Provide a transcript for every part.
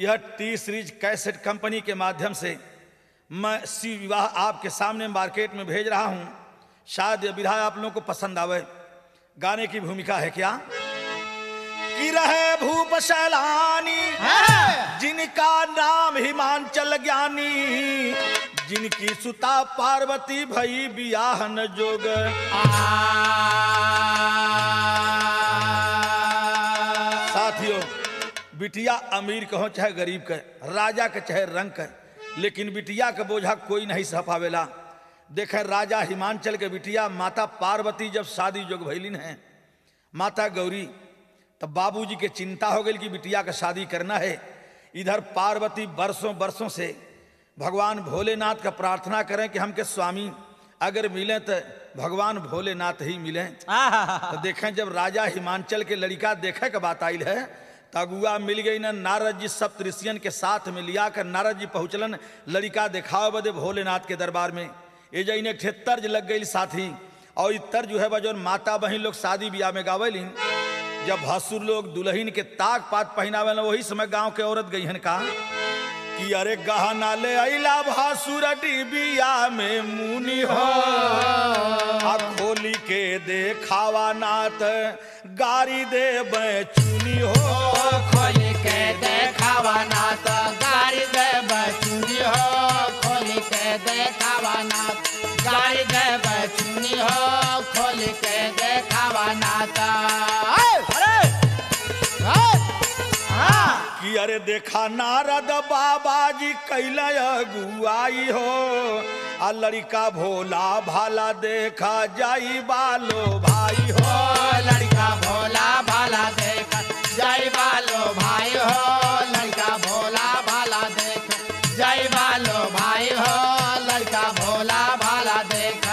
यह T series cassette company के माध्यम से मैं शिव विवाह आपके सामने मार्केट में भेज रहा हूं। शायद यह विधा आप लोगों को पसंद आवे। गाने की भूमिका है क्या कि रहे भूप सैलानी जिनका नाम हिमांचल ज्ञानी, जिनकी सुता पार्वती भई बियाहन जोग। साथियों, बिटिया अमीर कहो चाहे गरीब के, राजा के चाहे रंग के, लेकिन बिटिया का बोझा कोई नहीं सह पावेला। देखे राजा हिमांचल के बिटिया माता पार्वती जब शादी जोग भैलिन है, माता गौरी, तब बाबूजी के चिंता हो गई कि बिटिया का शादी करना है। इधर पार्वती बरसों बरसों से भगवान भोलेनाथ का प्रार्थना करें कि हमके स्वामी अगर मिले तो भगवान भोलेनाथ ही मिले। तो देखें जब राजा हिमांचल के लड़का देखे के बात आयल है, तो अगुआ मिल गई ना नारद जी सप्तऋषियन के साथ में लिया कर नारद जी पहुँचलन लड़का दिखाओ बदे भोलेनाथ के दरबार में। ये जैन एक तर्ज लग गई साथी, और ये तर्ज जो है बजो माता बहन लोग शादी ब्याह में गावेलिन। जब भसुर लोग दुल्हन के ताक पात पहनावे, वही समय गांव के औरत गई हन का कि अरे गहना ले अला भासुर डिबिया में मुनि हो, खोली के देखावा नाथ गारी दे चुनी हो। खोली के देखावा नाथ गारी दे चुनी हो, खोली के देखावा नाथ गारी दे चुनी हो, खोली के देखावा नाथ। कि अरे देखा नारद बाबा जी कैला अगुआई हो, आ लड़का भोला भाला देखा जाई बालो भाई हो। लड़का भोला भाला देखा जाई बालो भाई हो, लड़का भोला भाला देखा जाई बालो भाई हो, लड़का भोला भाला देखा।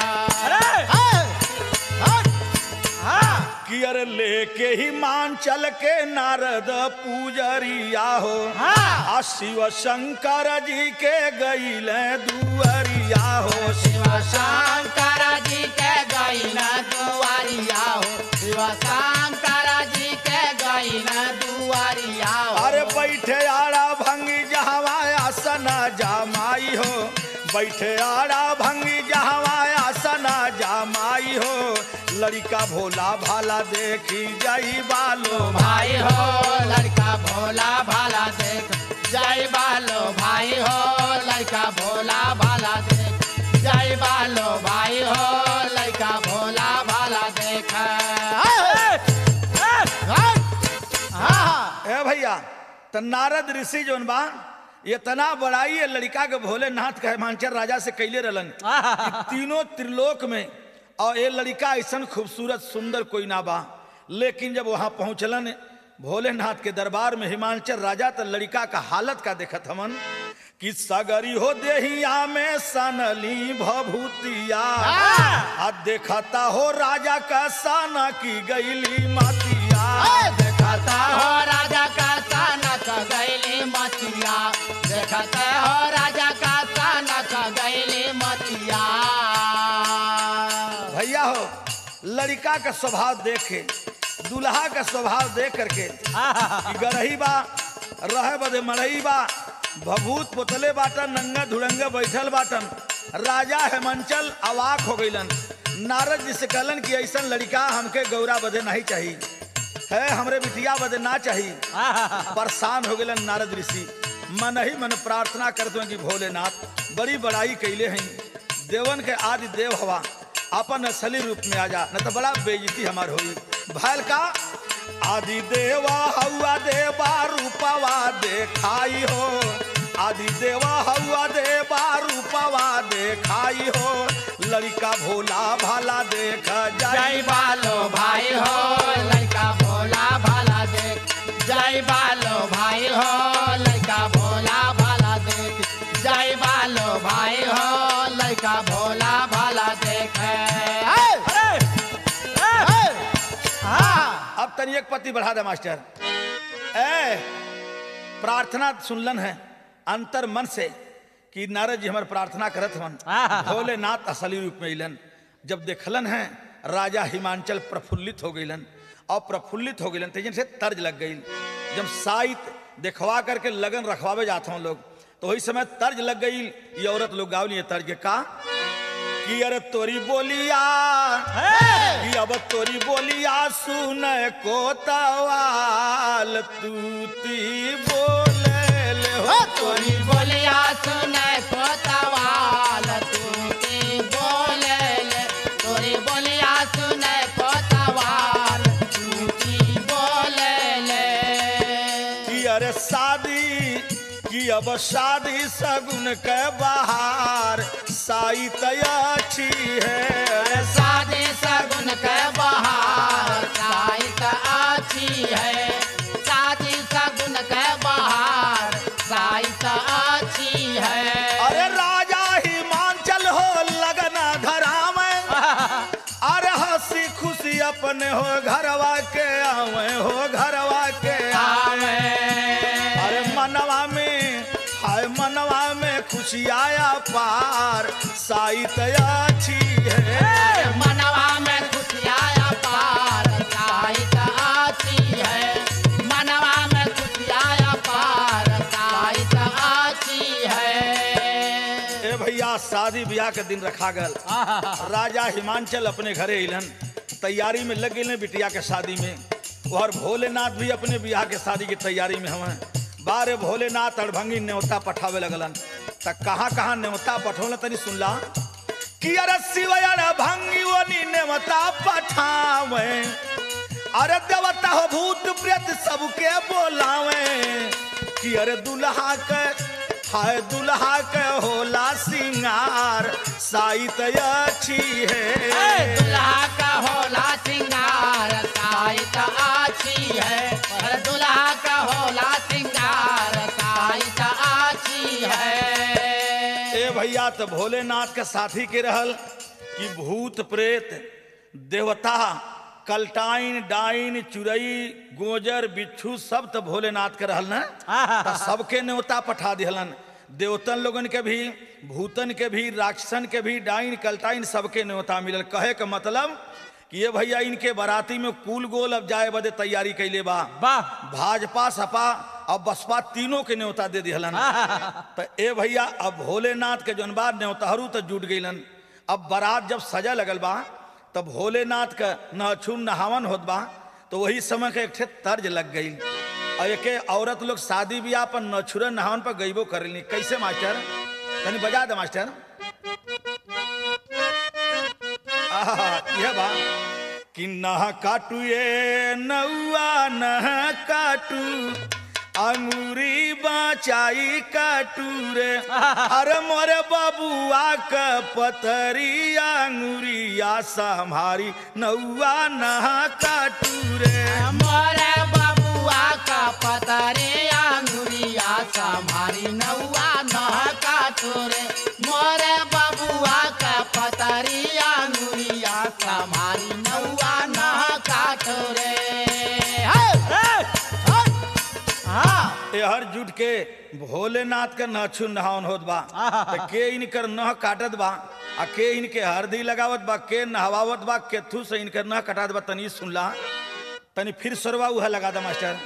कि अरे लेके ही मान चल के नारद पूजरिया हो, आ शिव शंकर जी के गईल दुअरिया हो। शिव शंकर जी के गईल दुआरिया हो, शिव शंकर जी के गईल दुआरिया हो। अरे बैठे आड़ा भंगी जहवा आसन जामाई हो, बैठे आड़ा भंगी जहवा आसन जामाई हो। लड़का भोला भाला देखी जाई बालो भाई हो, लड़का भोला भाला देख जाई बालो भाई हो, लड़का भोला भाला देख जाई बालो भाई हो, लड़का भोला भाला देख। ए भैया, तो नारद ऋषि जोन बा ये तना बड़ाई है लड़का के भोलेनाथ का हिमांचल राजा से कैले रहलन। तीनों त्रिलोक में और ये लड़का ऐसा खूबसूरत सुंदर कोई ना बा। लेकिन जब वहां पहुंचलन भोलेनाथ के दरबार में हिमांचल राजा, तो लड़का का हालत का देखत हमन कि सगरी हो देहिया में सनली भभूतिया, आ देखता हो राजा का साना की गईली मातिया। देखता हो राजा का साना का गईली मतिया, देखता हो राजा का साना का गईली मतिया। भैया हो, लड़का का स्वभाव देखे, दुल्हा का स्वभाव देख करके गरही बा रहे बदे मरही बा, भभूत पोतले बाटन, नंगा धुरंगा बैठल बाटन। राजा हिमांचल अवाक हो गईलन। नारद जी से कहलन कि ऐसा लड़का हमके गौरा बदे नहीं चाहिए है, हमरे बिटिया बदे ना चाहिए। परेशान हो गईलन नारद ऋषि। मन ही मन प्रार्थना करते हैं कि भोलेनाथ बड़ी बड़ाई कैले हैं, देवन के आदि देव हवा, अपन असली रूप में आ जा, न तो बड़ा बेइज्जती हमार होई। भैल का आदि देवा हवा देवा रूपवा देखाई हो, आदि देवा हवा देवा रूपवा देखाई हो। लड़का भोला भाला देख जाई बालो भाई हो, लड़का भोला भाला देख जाई बालो भाई हो, लड़का भोला भाला देख जाई बालो भाई हो, लड़का भोला भाला देख। अब तनी एक पति बढ़ा दे मास्टर। ए प्रार्थना सुनलन है अंतर मन से कि नारद जी हमारे प्रार्थना करत हन। भोलेनाथ असली रूप में अलन। जब देखलन है राजा हिमांचल प्रफुल्लित हो गईलन, और प्रफुल्लित हो गईलन तेजन से तर्ज लग गई। जब साइत दिखवा करके लगन रखवावे जाते हैं लोग। तो वही समय तर्ज लग गई, ये औरत लोग गावली है तर्ज के का कि अरे तोरी बोलिया कि अब तोरी बोलिया सुन को तवाल तूती बोले ले हो तोरी बोलिया सुन को तवाल तूती बोले ले, तोरी बोलिया सुन को तवाल तूती बोले ले। कि अरे शादी कि अब शादी सगुन के बहार साई तयाची है, शादी सगुन के बहार साई अच्छी है, शादी सगुन के बहार साई अच्छी है। अरे राजा हिमांचल हो लगना धरा में, अरे हंसी खुशी अपने हो घरवा के आवे हो घरवा के आवे। अरे मनवा में हाय मनवा में खुशी आया पार साई तयाची है, मनवा में खुशी आया पार साई अच्छी है, मनवा में खुशी आया पार साई अच्छी है। ए भैया शादी ब्याह के दिन रखा गल, राजा हिमांचल अपने घरे इलन तैयारी में लग गए बिटिया के शादी में, और भोलेनाथ भी अपने ब्याह के शादी की तैयारी में हमें बारे भोलेनाथ अड़भंगी न्योता पठावे लगलन। तक कहाँ कहाँ न्योता पठौल तनी सुनला कि अरे शिवया अड़भंगी वनी न्योता पठावे, अरे देवता हो भूत प्रेत सबके बोलावे कि अरे दुल्हा के हाय दुल्हा के होला सिंगार साई तयाची है, दुल्हा का होला सिंगार साई अच्छी है, दुल्हा का होला सिंगार साई अच्छी है। ए भैया तो भोलेनाथ के साथी के रहल कि भूत प्रेत देवता कलटाइन डाइन चुरई गोजर बिच्छू सब तो भोलेनाथ के रहल न, तो सबके न्योता पठा दिहलन। देवतन लोगन के भी भूतन के भी राक्षसन के भी डाइन कलटाइन सबके न्योता मिलल। कहे का मतलब कि ये भैया इनके बाराती में कुल गोल अब जाए बदे तैयारी कैले बा, भाजपा सपा अब बसपा तीनों के न्योता दे दिहलन। तो ए भैया अब भोलेनाथ के जौन बा न्योताहरू तो जुट गईलन। अब बारात जब सजा लगल बा तब भोलेनाथ का नहछुन नहावन होत बा, तो वही समय के एक ठे तर्ज लग गई और एक औरत लोग शादी ब्याह पर नछुरन नहावन पर गईबो करेली। कैसे मास्टर तनी बजा दे मास्टर। यह बा कि नह काटू ये नौआ नह काटू अंगूरी बचाई काटू रे, अरे मोरे बबुआ का पतरी अंगूरिया संभारी नौआ नह काटू रे, मोरे बबुआ का पतरे अंगुरिया संभारी नौआ नह काटू रे, मोरे बबुआ का पतरी अंगुरिया संभारी नौआ नह काटू रे। हर जुट के भोलेनाथ का नहछुन नहावन होत बा, तो के इनकर नह काटत बा आ के इनके हरदी लगावत बा, के नहवावत बा, केथू से इनकर नह कटात बा। तनी सुनला तनी फिर सरवा उहा लगा दा मास्टर।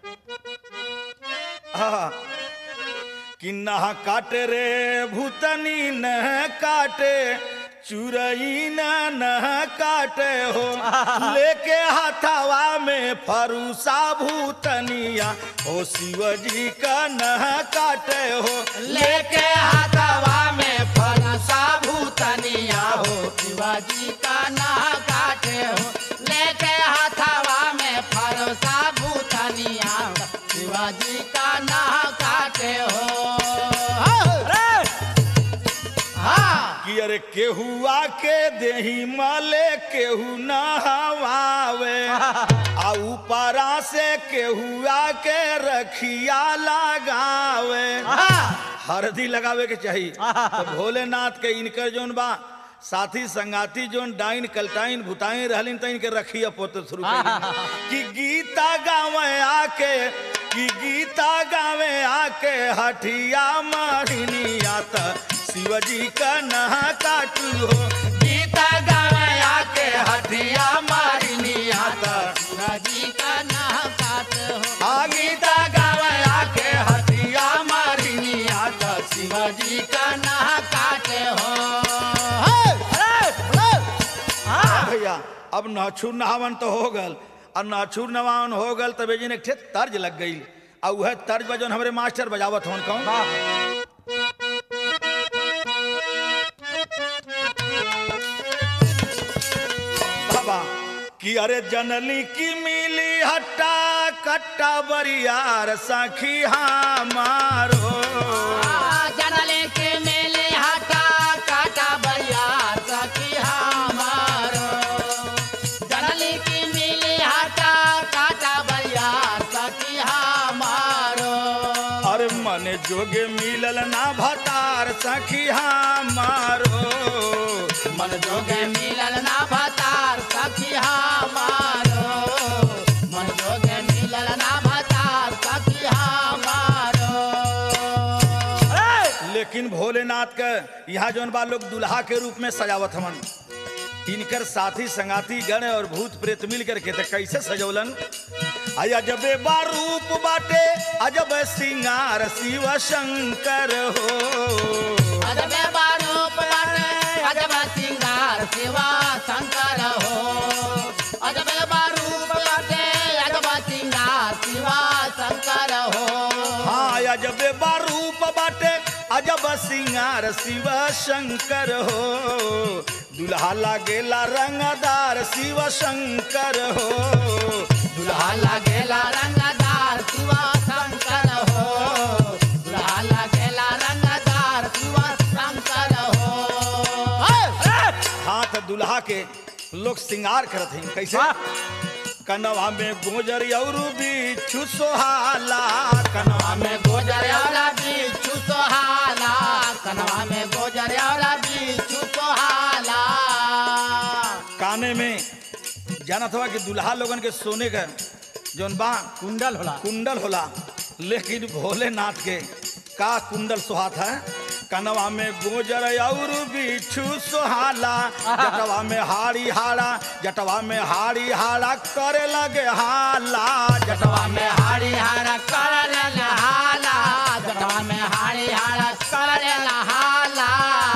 कि नह काटे रे भूतनी नह काटे चुरई नह काटे हो, लेके हाथावा में फरूसा भूतनिया हो शिवजी का नह काटे हो, लेके हाथवा में फरसा भूतनिया हो शिवाजी का नह काटे हो, लेके हाथवा में फरसा भूतनिया शिवाजी का नह काटे हो। कि अरे केहुआ के देही मले केहू नहवावे, आ ऊपरा से केहुआ के रखिया लगावे, हरदी लगावे के चाहिए। तो भोलेनाथ के इनकर जोन बा साथी संगाती जोन डाइन कलटाइन भुताइन रहलिन, तो इनके रखिया पोते शुरू कि गीता गावे आके कि गीता गावे आके हठिया मारिनिया त शिवजी का नह काटू हो, गीता गावे आके हटिया मारिनिया त शिवाजी का नह काटे हो, आ गीता गावे आके अब नाछुर नहावन तो हो गल और नाछुर नवावन हो गल तब जी ने एक ठे तर्ज लग गई और वह तर्ज बजन हमारे मास्टर बजावत हवन कौन बाबा कि अरे जनली की मिली हट्टा कट्टा बरियार सखी हमारो जनले के मेले हटा काटा बरियार सखी हमारो जनले के मेले हटा काटा बरियार सखी हमारो अरे मन जोगे मिलल ना भतार सखी हमारो मन जोगे मिलल ना भतार सखी हमारो मन जोगे मिलल ना भतार सखी हमारो लेकिन भोलेनाथ के यहाँ जौन बा लोग दुल्हा के रूप में सजावत हमन इनकर साथी संगाती गण और भूत प्रेत मिल करके तो कैसे सजौलन अजबे बा रूप बाटे अजब सिंगार शिव शंकर हो अजबे बारूप बाटे अजब सिंगार शिवा शंकर हो अजबे बारूप बाटे अजब सिंगार शिवा शंकर हो हाँ अजबे बा रूप बाटे अजब सिंगार शिव शंकर हो दुल्हा लागेला रंगदार शिव शंकर हो दुल्हा लागेला रंगदार शिवा शंकर हो दुल्हा लागेला रंगदार शिवा शंकर हो हाथ दुल्हा के लोग श्रृंगार करत हैं कैसे कनवा में गोजर और बिच्छू सोहाला कनवा में गोजर वाला बिच्छू सोहाला कनवा में गोजर वाला बिच्छू सोहाला काने में जानत हुआ कि दुल्हा लोगन के सोने का जौन बा कुंडल होला लेकिन भोलेनाथ के का कुंडल सुहात है कनवा में गोजर और बिच्छू सोहाला जटवा में हाड़ी हाड़ा जटवा में हाड़ी हाड़ा करे लगे हाला जटवा में हाड़ी हाड़ा करे हाला जटवा में हाड़ी हाड़ा करे हाला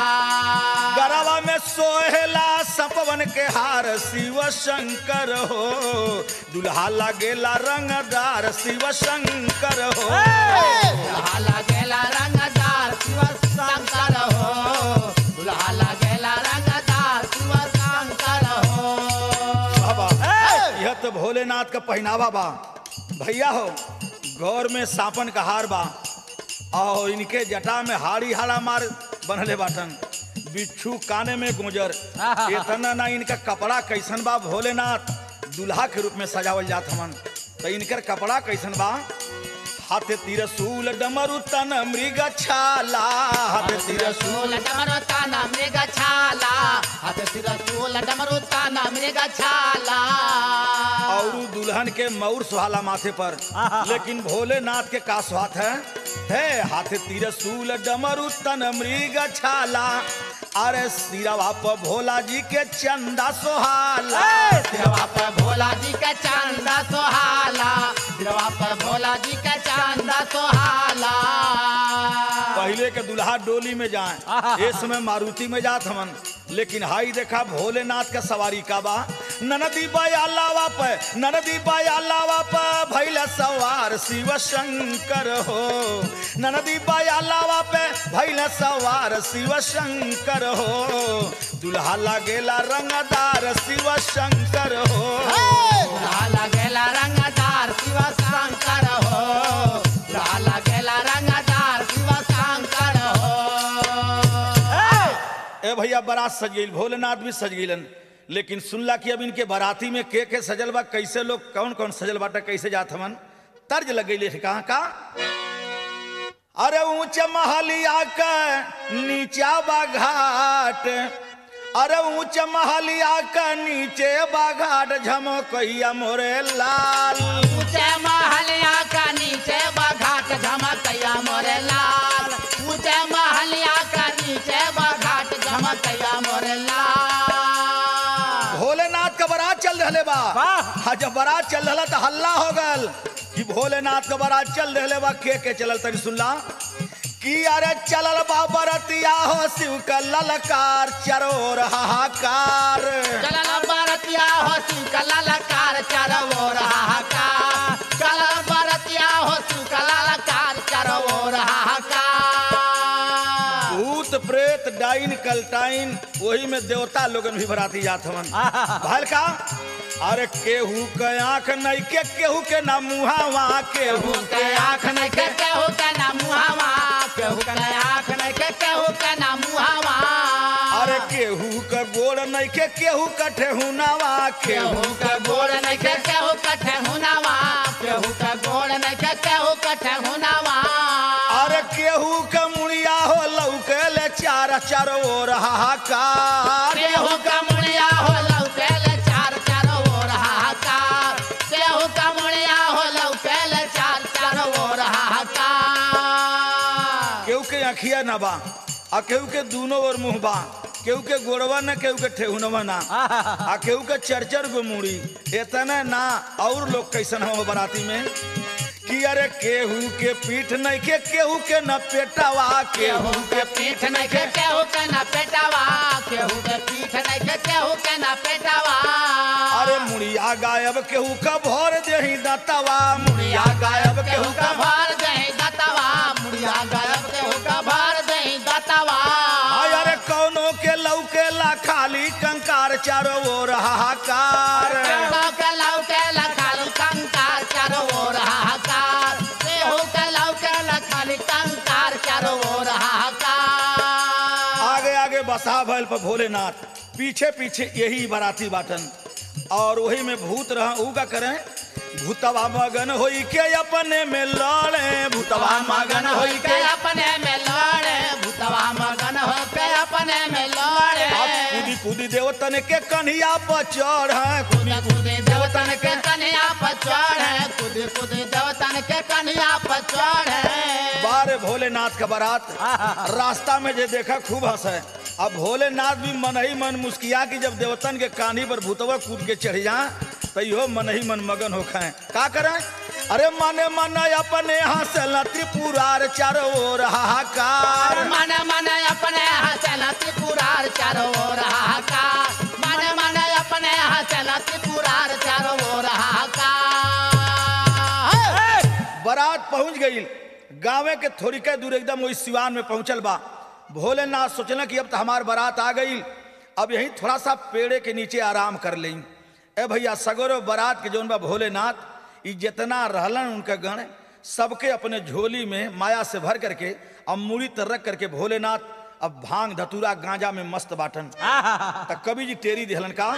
गरवा में सोहेला सपवन के हार शिव शंकर हो दुल्हा लागेला रंगदार शिव शंकर हो दुल्हा लागेला रंगदार शिव शंकर हो दुल्हा लागेला रंगदार शिव शंकर हो बाबा यह तो भोलेनाथ का पहनावा बा भैया हो गौर में सापन का हार बा और इनके जटा में हाड़ी हाड़ा मार बनले बाटन बिच्छू काने में गुजर इतना ना इनका कपड़ा कैसन बा भोलेनाथ दुल्हा के रूप में सजावल जात हमन तो इनकर कपड़ा कैसन बा हाथे तिरसूल डमरू तन मृग छाला हाथे तिरसूल तिरसूल डमरू ताना मृग छाला हाथ तिरसूल डमरू ताना मृग छाला और दुल्हन के मऊर सुहाला माथे पर लेकिन भोलेनाथ के का स्वाद है हाथ तिरसूल डमरू तन मृग छाला अरे सिरवा पर भोला जी के चंदा सोहाला सिरवा पर भोला जी के चंदा सोहाला सिरवा पर भोला जी के चंदा सोहाला पहले के दुल्हा डोली में जाए इस समय मारुति में जात हमन लेकिन हाई देखा भोलेनाथ का सवारी का बा ननदी बयालावा पे भैला सवार शिव शंकर हो ननदी बयालावा पे भैला सवार शिव शंकर हो दुल्हा लागेला रंगदार शिव शंकर हो दुल्हा लागेला रंगदार शिव शंकर हो दुल्हा लागेला रंगदार शिव शंकर हो ए भैया बारात सज गई भोलेनाथ भी सज गईलन लेकिन सुनला कि अब इनके बाराती में के सजल बा कैसे लोग कौन कौन सजल बाटा कैसे जात हमन तर्ज लग गई कहाँ का अरे ऊंचे महलिया का नीचा बाघाट अरे ऊंचे महलिया का नीचे बाघाट झमकैया मोरे लाल ऊंचे महलिया का नीचे बाघाट झमकैया मोरे लाल ऊंचे महलिया का नीचे बाघाट झमकैया मोरे लाल भोलेनाथ का बारात चल रहे बा हाँ जब बारात चल रहा तो हल्ला हो गल कि भोलेनाथ का बारात चल रहे बा के चलल तरी सुनला कि अरे चलल बा बरतिया हो शिव का ललकार चरोर हाहाकार चलल बरत बरतिया हो शिव का ललकार चारों ओर हाहाकार कल बरतिया हो शिव का ललकार चारों ओर हाहाकार भूत प्रेत डाइन कलटाइन वही में देवता लोगन भी बराती जात हवन भल का अरे केहू के आंख नहीं के केहू के ना मुहावा केहू के आँख नहीं के केहू के ना मुहावा केहू के आँख नहीं के केहू के ना मुहावा अरे केहू के गोड़ नहीं के केहू के ठेहुनावा केहू के गोड़ नहीं के केहू के ठेहुनावा केहू के गोड़ नहीं के केहू के ठेहुनावा अरे केहू के मुड़िया हो लौके ले चार चारों ओर हाहाकार केहू का मुड़िया हो लौकेल चार चारों ओर हाहाकार केहू का मुड़िया हो लौकेल चार चारों ओर हाहाकार केहू के आँखिया न बा आ केहू के दूनो ओर मुंह बा केहू के गोड़वा न केहू के ठेहुनवा ना आ केहू के चरचर गो मुड़ी इतना ना और लोग कैसन हो बराती में कि अरे केहू के पीठ नहीं के केहू के न पेटावा केहू के पीठ नहीं के केहू के न पेटावा केहू के पीठ नहीं के केहू के न पेटावा अरे मुड़िया गायब केहू का भर देही दातावा मुड़िया गायब केहू का भार दही दातावा मुड़िया गायब केहू का भार दही दातावा अरे कौनो के लौके ला खाली कंकार चारों ओर हाहाकार केहू के लौके ला खाली कंकार चारों ओर हाहाकार केहू के लौके ला खाली कंकार चारों ओर हाहाकार आगे आगे बसा भैल पर भोलेनाथ पीछे पीछे यही बराती बाटन और वही में भूत रहा ऊ का करें भूतवा मगन होई के अपने में लड़े भूतवा मगन होई के अपने में लड़े भूतवा मगन हो के अपने में लड़े कूदी कूदी देवतन के कन्हैया पर चढ़े कूदी कूदी देवतन के कन्हैया पर चढ़े कूदी कूदी देवतन के कन्हैया पर चढ़े बारे भोलेनाथ का बारात रास्ता में जे देखा खूब हंसे अब भोलेनाथ भी मन ही मन मुस्किया की जब देवतन के कान्ही पर भूतवा कूद के चढ़ जा तो यो मन ही मन मगन हो खाए का करें अरे मने मन अपने हंसल त्रिपुरार चारों ओर हाहाकार मन मन अपने हंसल त्रिपुरार चारों ओर हाहाकार मन मन अपने हंसल त्रिपुरार चारों ओर हाहाकार बारात पहुंच गई गाँव के थोड़ी के दूर एकदम वही सिवान में पहुंचल बा भोलेनाथ सोचना कि अब तो हमार बारात आ गई अब यही थोड़ा सा पेड़े के नीचे आराम कर लें ए भैया सगरो बारात के जौन बा भोलेनाथ ई जितना रहलन उनका गण सबके अपने झोली में माया से भर करके अब मूड़ी तर रख करके भोलेनाथ अब भांग धतूरा गांजा में मस्त बाटन तो कवि जी टेरी दिहलन का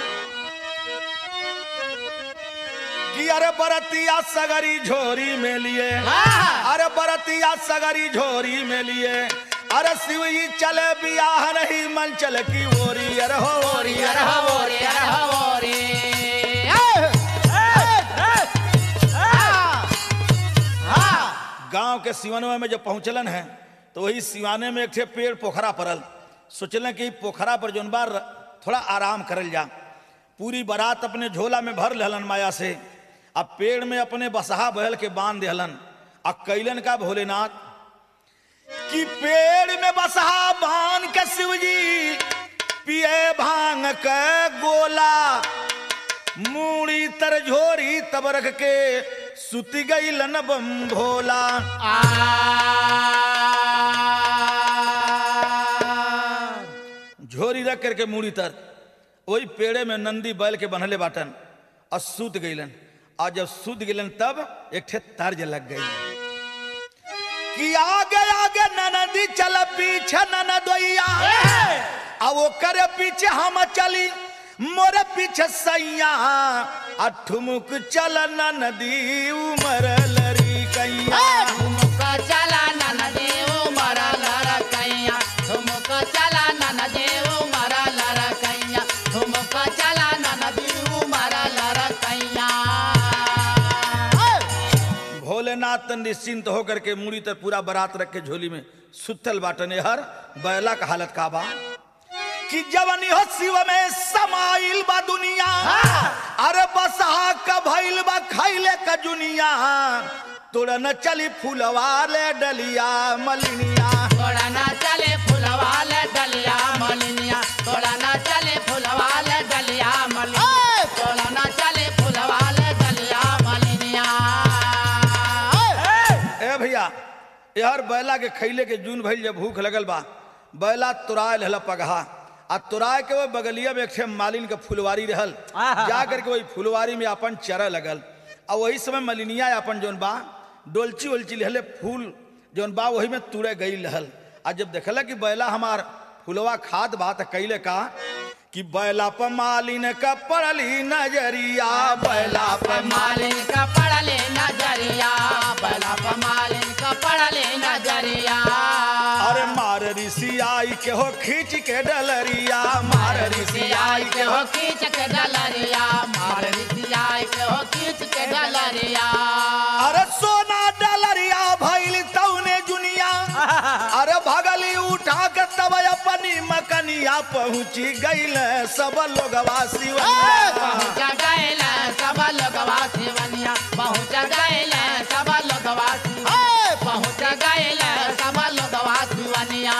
कि अरे बरतिया सगरी झोरी में लिए अरे बरतिया सगरी झोरी में लिए अरे शिव जी चले बियाह नहीं मन चल की ओरी अरे हो ओरी अरे हो ओरी अरे हो ओरी गांव के सिवनवा में जब पहुंचलन है तो वही सिवाने में एक ठे पेड़ पोखरा पड़ल सोचलन कि पोखरा पर जोन बार थोड़ा आराम करल जा पूरी बारात अपने झोला में भर लेहलन माया से अब पेड़ में अपने बसहा बहल के बांध देहलन आ कैलन का भोलेनाथ कि पेड़ में बसहा बांध के शिवजी पिए भांग के गोला मूड़ी तर झोरी तब रख के सुति गई लन बम भोला झोरी रख करके मूड़ी तर वही पेड़े में नंदी बैल के बनले बाटन और सूत गईलन और जब सूत गईलन तब एक ठे तर्ज लग गई कि आगे आगे ननदी चल पीछे ननदोइया अब वो करे पीछे हम चली मोरे पीछे सैया ठुमुक चल नदी उमर लरी कैया ठुमुक चला नदी उमर लर कैया ठुमुक चला नदी उमर लर कैया ठुमुक चला नदी उमर लर कैया भोलेनाथ निश्चिंत होकर के मुड़ी तर पूरा बारात रख के झोली में सुतल बाटने हर बैला का हालत का बा कि जवनी हो शिव में समाइल बा दुनिया अरे बसहा का भइल बा खैले का जुनिया तोड़ा न चली फूलवाले डलिया मलिनिया तोड़ा न चले फूलवाले डलिया मलिनिया तोड़ा न चले फूलवाले डलिया मलिनिया यार बैला के खैले के जून भइल जब भूख लगल बा बैला तुराय लहला पगहा आ तुराय के वो बगलिया में एक ठे मालिन के फुलवारी रहल जा करके वही फुलवारी में अपन चरा लगल और वही समय मलिनिया अपन जौन बा डोलची उलची लहले फूल जौन बा वही में तुड़े गई लहल आ जब देखला कि बैला हमार फुलवा खाद बा त कैले का कि बैला प मालिन का पड़ली नजरिया बैला प मालिन का पड़ले नजरिया बैला प मालिन का पड़ले नजरिया अरे मार ऋषि आई के हो खींच के डलरिया मार ऋषि आई के हो खींच के डलरिया मार ऋषिया के हो खींच के डलरिया अरे सोना डलरिया भइल तौने जुनिया अरे भगली उठा के तब अपनी मकनिया पहुंची गईल सब लोगवा सिवनिया पहुंच गईल सब लोगवा सिवनिया पहुंच गईल सब लोगवा पहुंच गईल सब लोगवा सिवनिया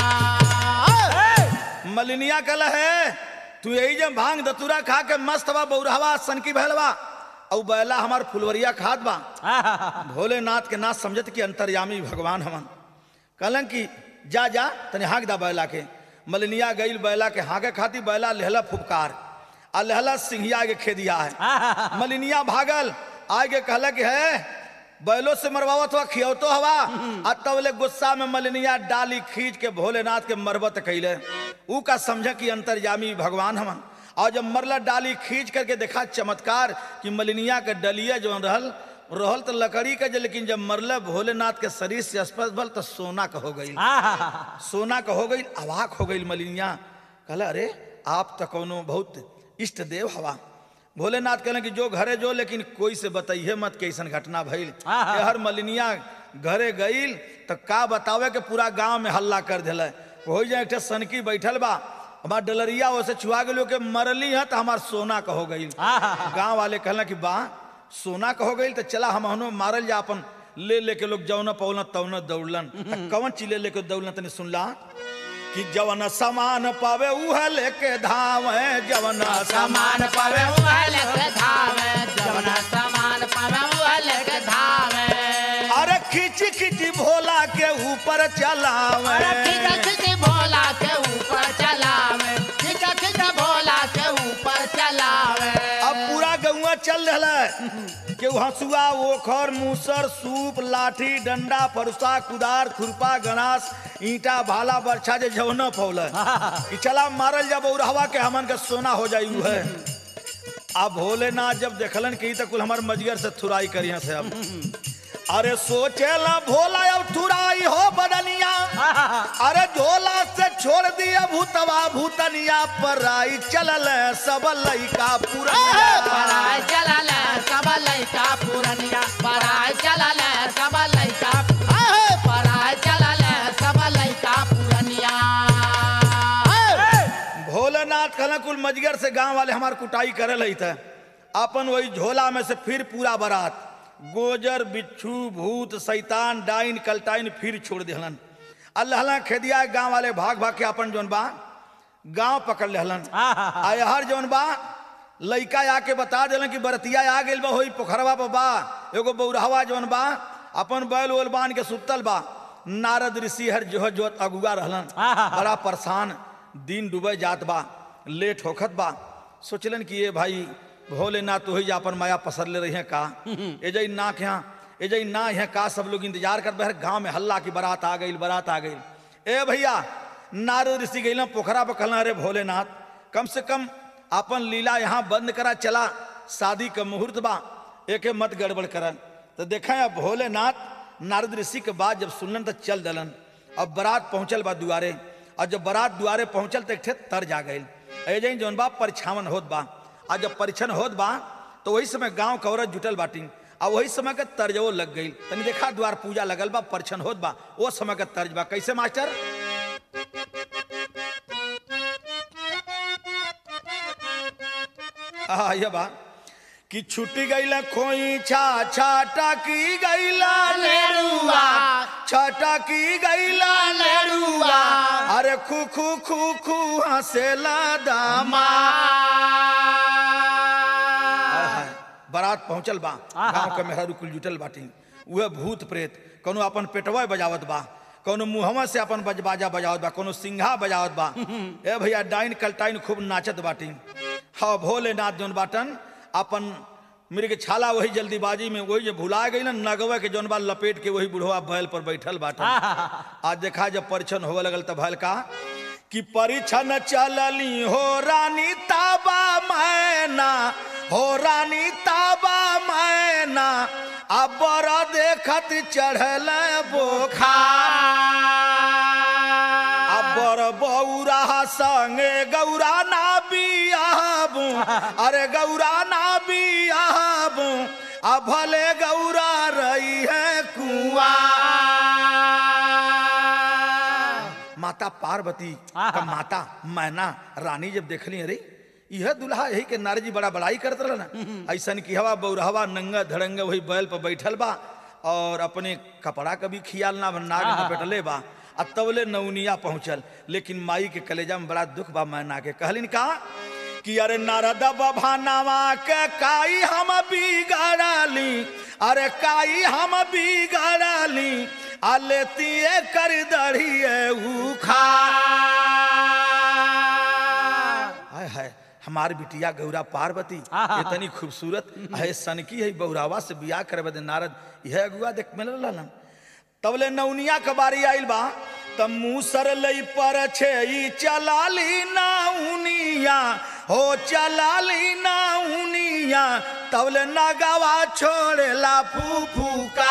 मलिनिया कल है तू यही जब भांग दतुरा खा के मस्त बा बौरहवा सनकी भैलवा और बैला हमार फुलवरिया खाद बा भोलेनाथ के नाथ समझत कि अंतर्यामी भगवान हमन कहलन कि जा जा तने हाँक दा बैला के मलिनिया गईल बैला के हाँके खाती बैला लहला फुफकार आ लहला सिंहिया के खेदिया है मलिनिया भागल आगे कहला कि है बैलो से मरवावत हुआ खियौतो हवा आ तवले गुस्सा में मलिनिया डाली खींच के भोलेनाथ के मरबत कैले ऊ का समझे कि अंतर्यामी भगवान हमन और जब मरला डाली खींच करके देखा चमत्कार कि मलिनिया के डलिया जो रहल तो लकड़ी का लेकिन जब मरला भोलेनाथ के शरीर से स्पर्श भल तो सोना का हो गई सोना का हो गई अवाक हो गई मलिनिया कहला अरे आप तो कोनो बहुत इष्ट देव हवा भोलेनाथ कहले कि जो घरे जो लेकिन कोई से बताइए मत कैसन घटना भइल हर मलिनिया घरे गईल तो का बतावे के पूरा गांव में हल्ला कर दिला हो जाए एक सनकी बैठल बा हमार डलरिया वैसे छुआ गलो के मरली है तो हमार सोना का हो गई गांव वाले कहला कि बा सोना का हो गई तो चला हम मारल जा अपन ले लेके लोग जौन पौलन तौन दौड़लन कौन चीज ले लेके दौड़लन तने सुनला कि जवन सामान पावे उह लेके धावे जवन सामान पावे उह लेके धावे जवन सामान पावे उह लेके धावे अरे खिची खिची भोला के ऊपर चलावे अरे खिची खिची भोला के ऊपर चलावे खिची खिची भोला के ऊपर चलावे अब पूरा गौवा चल रहा के हंसुआ ओखर मूसर सूप लाठी डंडा फरुसा कुदार खुरपा गणास ईंटा भाला बरछा जे जौन पौल कि चला मारल जब उड़हवा के हमन के सोना हो जाई है अब भोलेनाथ जब देखलन कि तो कुल हमार मजगर से थुराई करिया से अब अरे सोचेला भोला अब थुराई हो बदनिया अरे झोला से छोड़ दिया भूतवा भूतनिया पर आई चलल सब लइका पुरनिया पराय चलल सब लइका पुरनिया पराय चलल सब लइका पराय चलल सब लइका पुरनिया भोलेनाथ कहला कुल मजगर से गांव वाले हमार कुटाई करे लई थे अपन वही झोला में से फिर पूरा बारात गोजर बिच्छू भूत शैतान डाइन कलटाइन फिर छोड़ दिहलन अल्लाह खेदिया गांव वाले भाग भाग के अपन जौन बा गांव पकड़ लेहलन आय हर जौन बा लइका आके बता दिलन कि बरतिया आ गेल बा होई पोखरवा पर बा एगो बौरहवा जौन बा अपन बैल ओल बांध के सुतल बा नारद ऋषि हर जोह जोत अगुआ रहलन बड़ा परेशान दिन डूबे जात बा लेट होखत बा सोचलन कि ये भाई भोलेनाथ तो ही अपन माया पसर ले रही है का एजई ना क्या एजई ना है का सब लोग इंतजार कर बहर गांव में हल्ला की बारात आ गई बारात आ गई ए भैया नारद ऋषि गई पोखरा पर कहना अरे भोलेनाथ कम से कम अपन लीला यहाँ बंद करा चला शादी का मुहूर्त बा एक मत गड़बड़ करन तो देखा भोलेनाथ नारद ऋषि के बाद जब सुनलन तो चल दलन अब बारात पहुंचल बा दुआरे और जब बारात दुआरे पहुंचल तो एक ठे तर जा गई एजई जौन बा परिछावन होत बा आज जब परीक्षण होत बा तो वही समय गांव के औरत जुटल बाटी और वही समय के तर्जवो लग गई तनी देखा द्वार पूजा लगल बा परीक्षण होत बा वो समय के तर्ज बा कैसे मास्टर ये बा कि छुट्टी गईला खोई छाटा की गईला लेरुआ छाटा की गईला लेरुआ अरे खू खू खू खू हंसेला दामा बारात पहुंचल बा गांव के मेहरा कुल जुटल बाटी वह भूत प्रेत कोनो अपन पेटवा बजावत बा, कोनो मुहवा से अपन बाजा बजावत बा, कोनो सिंघा बजावत बा। ए भैया डाइन कलटाइन खूब नाचत बाटी। हाँ भोलेनाथ जौन बाटन अपन मृग छाला वही जल्दीबाजी में वही जो भुला गई ना नगवा के जौन बा लपेट के वही बुढ़वा बैल पर बैठल बाटन। आज देखा जब परिछन होवे लगल तब भैल का कि परिछन चलली हो रानी ताबा मैना, हो रानी ताबा मैना, अब बड़ा देखत चढ़ल बोखार, अब बड़ बौरा संगे गौरा ना बियाबू, अरे गौरा ना बियाबू, अब भले गौरा रही है कुआं। माता पार्वती का माता मैना रानी जब देखली अरे यह दुल्हा यही के नारजी बड़ा बड़ाई करत रहा ना, ऐसन की हवा बौरहवा नंगा धड़ंगा वही बैल पर बैठल बा और अपने कपड़ा कभी खियाल ना नाग न बैठले बा। अब तबले नौनिया पहुंचल, लेकिन माई के कलेजा में बड़ा दुख बा मैना के। कहलिन का कि अरे नारद बभानावा के काई हम बिगड़ली, अरे काई हम बिगड़ली, आलेती कर दढ़िए उखा। हाय हाय हमार बिटिया गौरा पार्वती इतनी खूबसूरत है, सनकी है, बौरावा से बियाह करे बदे नारद यह अगुआ देख मिलल। तबले नौनिया के बारी आइल बा तब मूसर लई पर छे चलाली नाउनिया, हो चलाली नाउनिया, तबले नगवा छोड़ेला फूफूका।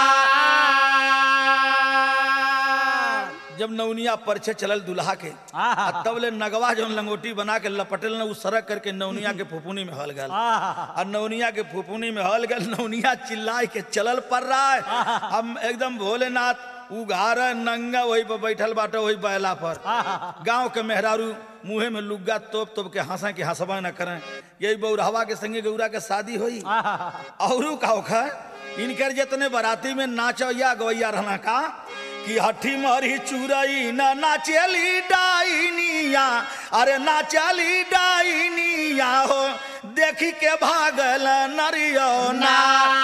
जब नौनिया परछे चलल दुल्हा के तबले नगवा जौन लंगोटी बना के लपटेल न उ सरक करके नौनिया के फुफुनी में हल गल, और नौनिया के फुफुनी में हल गल। नौनिया चिल्लाए के चलल पड़ रहा है। हम एकदम भोलेनाथ उघार नंगा वही पर बैठल बाटे वही बैला पर। गांव के मेहरारू मुँहे में लुग्गा तोप तोप के हंसा के हंसबा न करें। यही बौरहवा के संगे गौरा के शादी हुई और का इनकर जितने बाराती में नाचैया गवैया रहना का कि हठी मरी चुरई न नाचली डाइनिया, अरे नाचली डाइनिया, हो देखी के भागल नरियो ना।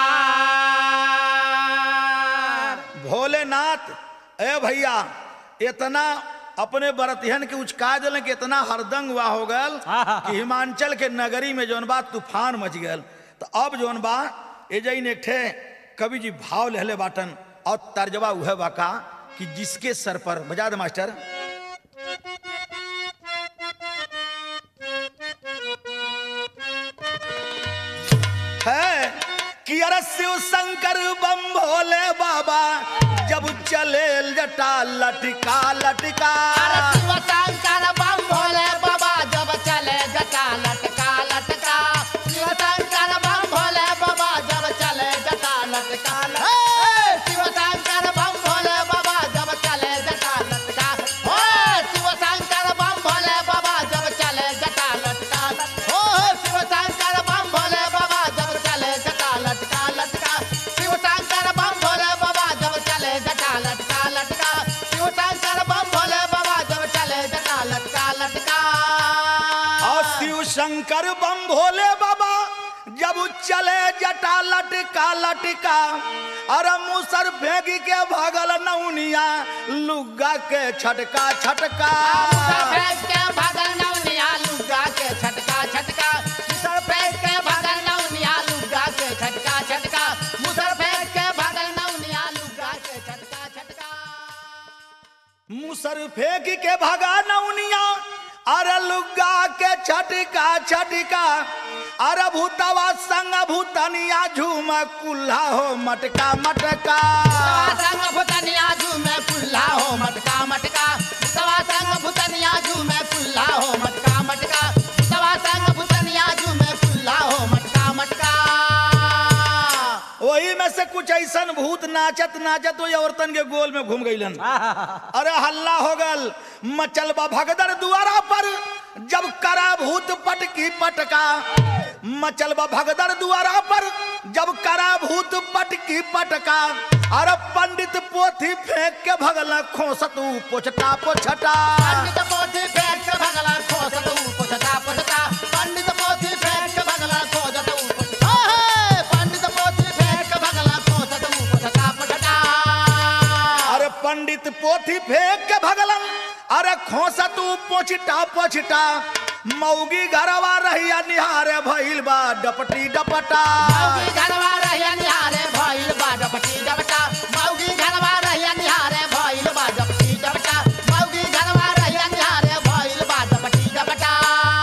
भोलेनाथ ए भैया इतना अपने बरतिहन के उचका दिल कि इतना हरदंग हुआ हो गल कि हिमाचल के नगरी में जौन बा तूफान मच गल। तो अब जौन बा एजैन एक ठे कवि जी भाव लहले बाटन और तर्जबा उह बाका कि जिसके सर पर बजा दे मास्टर। है कि अरे शिव शंकर बम भोले बाबा जब चले जटा लटका लटका, शिव शंकर बम भोले बाबा जब चले जटा लटका लटका, शिव शंकर बम भोले बाबा जब चले जटा लटका लटका, शिव शंकर बम भोले बाबा जब चले जटा लटका, शिव शंकर बम भोले बाबा जब चले जटा लटका, शिव शंकर बम भोले बाबा जब चले जटा लटका लटका, शिव शंकर बम भोले बाबा जब चले जटा लटका लटका, शिव शंकर बम भोले बाबा जब चले जटा लटका लटका। और शिव शंकर बम भोले बाबा जब चले जटा लटका लटका, अरे मुसर फेंकी के भागल नौनिया लुग्गा के छटका छटका, मुसर फेंक के भागल नौनिया लुग्गा के छटका छटका, मुसर फेंक के भागल नौनिया लुग्गा के छटका छटका, मुसर फेंक के भागल नौनिया लुग्गा के छटका छटका। मुसर फेंक के भागा नौनिया अरे लुग्गा के छटका छटका, अरे भूतवा संग भूतनिया झूम कुल्हा हो मटका मटका, संग भूतनिया झूमे कुल्हा हो मटका मटका, भूतवा संग भूतनिया झूमे कुल्हा हो मटका मटका, भूतवा संग भूतनिया झूमे कुल्हा हो मटका मटका। वही में से कुछ ऐसा भूत नाचत नाचत वही औरतन के गोल में घूम गईलन। अरे हल्ला हो गल मचल बा भगदड़ दुआरा पर जब करा भूत पटकी पटका, मचल बा भगदड़ दुआरा पर जब करा भूत पटकी पटका, अरे पंडित पोथी फेंक के भगला खोसतू पोछटा पोछटा, पंडित पोथी फेंक के भगला खोसतू पोछटा पोछटा, पंडित पोथी फेंक के भगला खोसतू पोछटा, पंडित पोथी फेंक के भगला खोसतू पोछटा पोछटा। खोस तू पोछटा पोछटा मौगी घरवा रहिया निहारे भइल बा डपटी डपटा मौगी घरवा रहिया निहारे भइल बा डपटी डपटा मौगी घरवा रहिया निहारे भइल बा डपटी डपटा मौगी घरवा रहिया निहारे भइल बा डपटी डपटा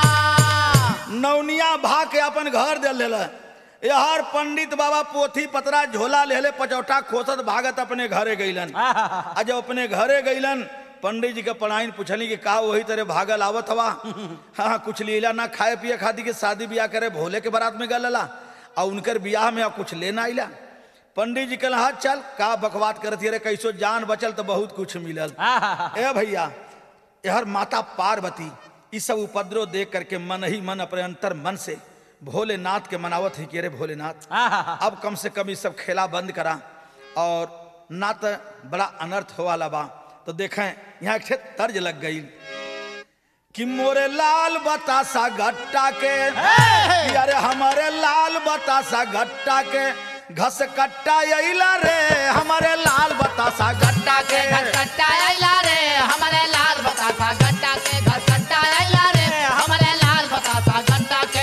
नौनिया भा के अपन घर दे लेला यार पंडित बाबा पोथी पतरा झोला लेले पचौटा खोसत भागत अपने घरे गईलन आ जब अपने घरे गईलन पंडित जी के पढ़ाइन पूछली कि का वही तरह भागल आवत हवा हाँ कुछ लीला ना खाए पिए खाती के शादी ब्याह करे भोले के बारात में गलला और उनकर ब्याह में कुछ लेना आइला पंडित जी कहला हाँ चल का बकवाद करती रे कैसो जान बचल तो बहुत कुछ मिलल ए भैया यार माता पार्वती इस सब उपद्रव देख करके मन ही मन अपने अंतर मन से भोलेनाथ के मनावत ही कि रे भोलेनाथ अब कम से कम ये सब खेला बंद करा और ना तो बड़ा अनर्थ हो वाला बा तो देखें यहाँ एक तर्ज लग गई कि मोरे लाल बतासा गट्टा के अरे हमारे लाल बतासा गट्टा के घस कट्टा अइला रे हमारे लाल बतासा गट्टा के घर कट्टा अइला रे हमारे लाल बतासा गट्टा के घर कट्टा अइला रे हमारे लाल बतासा गट्टा के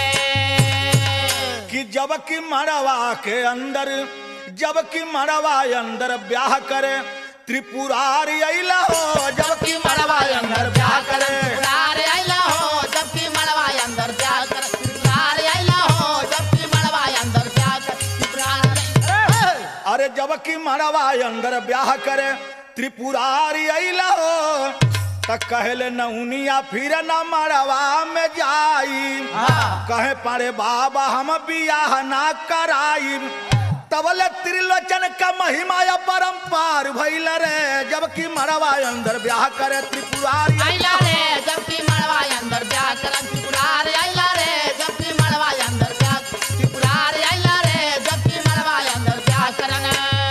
कि जबकि मड़वा के अंदर जबकि मड़वा अंदर ब्याह करे त्रिपुरारी अइला हो जबकि मड़वा अंदर ब्याह करे त्रिपुरारी अइला हो जबकि मड़वा अंदर ब्याह करे त्रिपुरारी अइला हो जबकि मड़वा अंदर ब्याह करे त्रिपुरारी अरे जबकि मड़वा अंदर ब्याह करे त्रिपुरारी अइला हो त कहले नौनिया फिर न मड़वा में जाई कहे पारे बाबा हम बियाह ना कराई तबले त्रिलोचन का महिमा या परम्पार भइल रे जबकि मड़वा अंदर ब्याह करे त्रिपुरारी अइला रे जबकि मड़वा अंदर ब्याह करे त्रिपुरारी अइला रे जबकि मड़वा अंदर ब्याह त्रिपुरारी अइला रे जबकि मड़वा अंदर ब्याह करन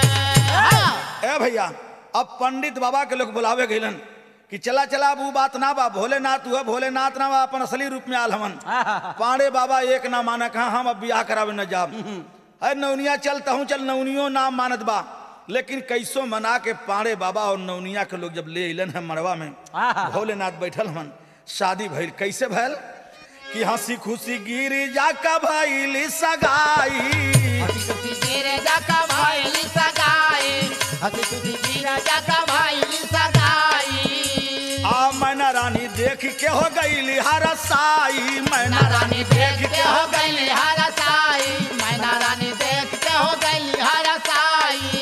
ए भैया अब पंडित बाबा के लोग बुलावे गइलन कि चला चला अब वो बात ना बा भोलेनाथ हुआ भोलेनाथ ना बा अपन असली रूप में आल हमन पांडे बाबा एक ना माना कहा हम अब ब्याह करावे न जाब अरे नौनिया चलता हूँ चल नौनियो नाम मानत बा लेकिन कैसो मना के पांडे बाबा और नौनिया के लोग जब ले अलन है मड़वा में भोलेनाथ बैठल हमन शादी भइल कैसे भइल कि हंसी खुशी गिरी जाका भइली सगाई हंसी खुशी गिरे जाका भइली सगाई हंसी खुशी गिरे जाका भइली सगाई आ मैना रानी देख के हो गईली हरसाई मैना रानी देख के हो गईली हरसाई मैना रानी देख के हो गईली हरसाई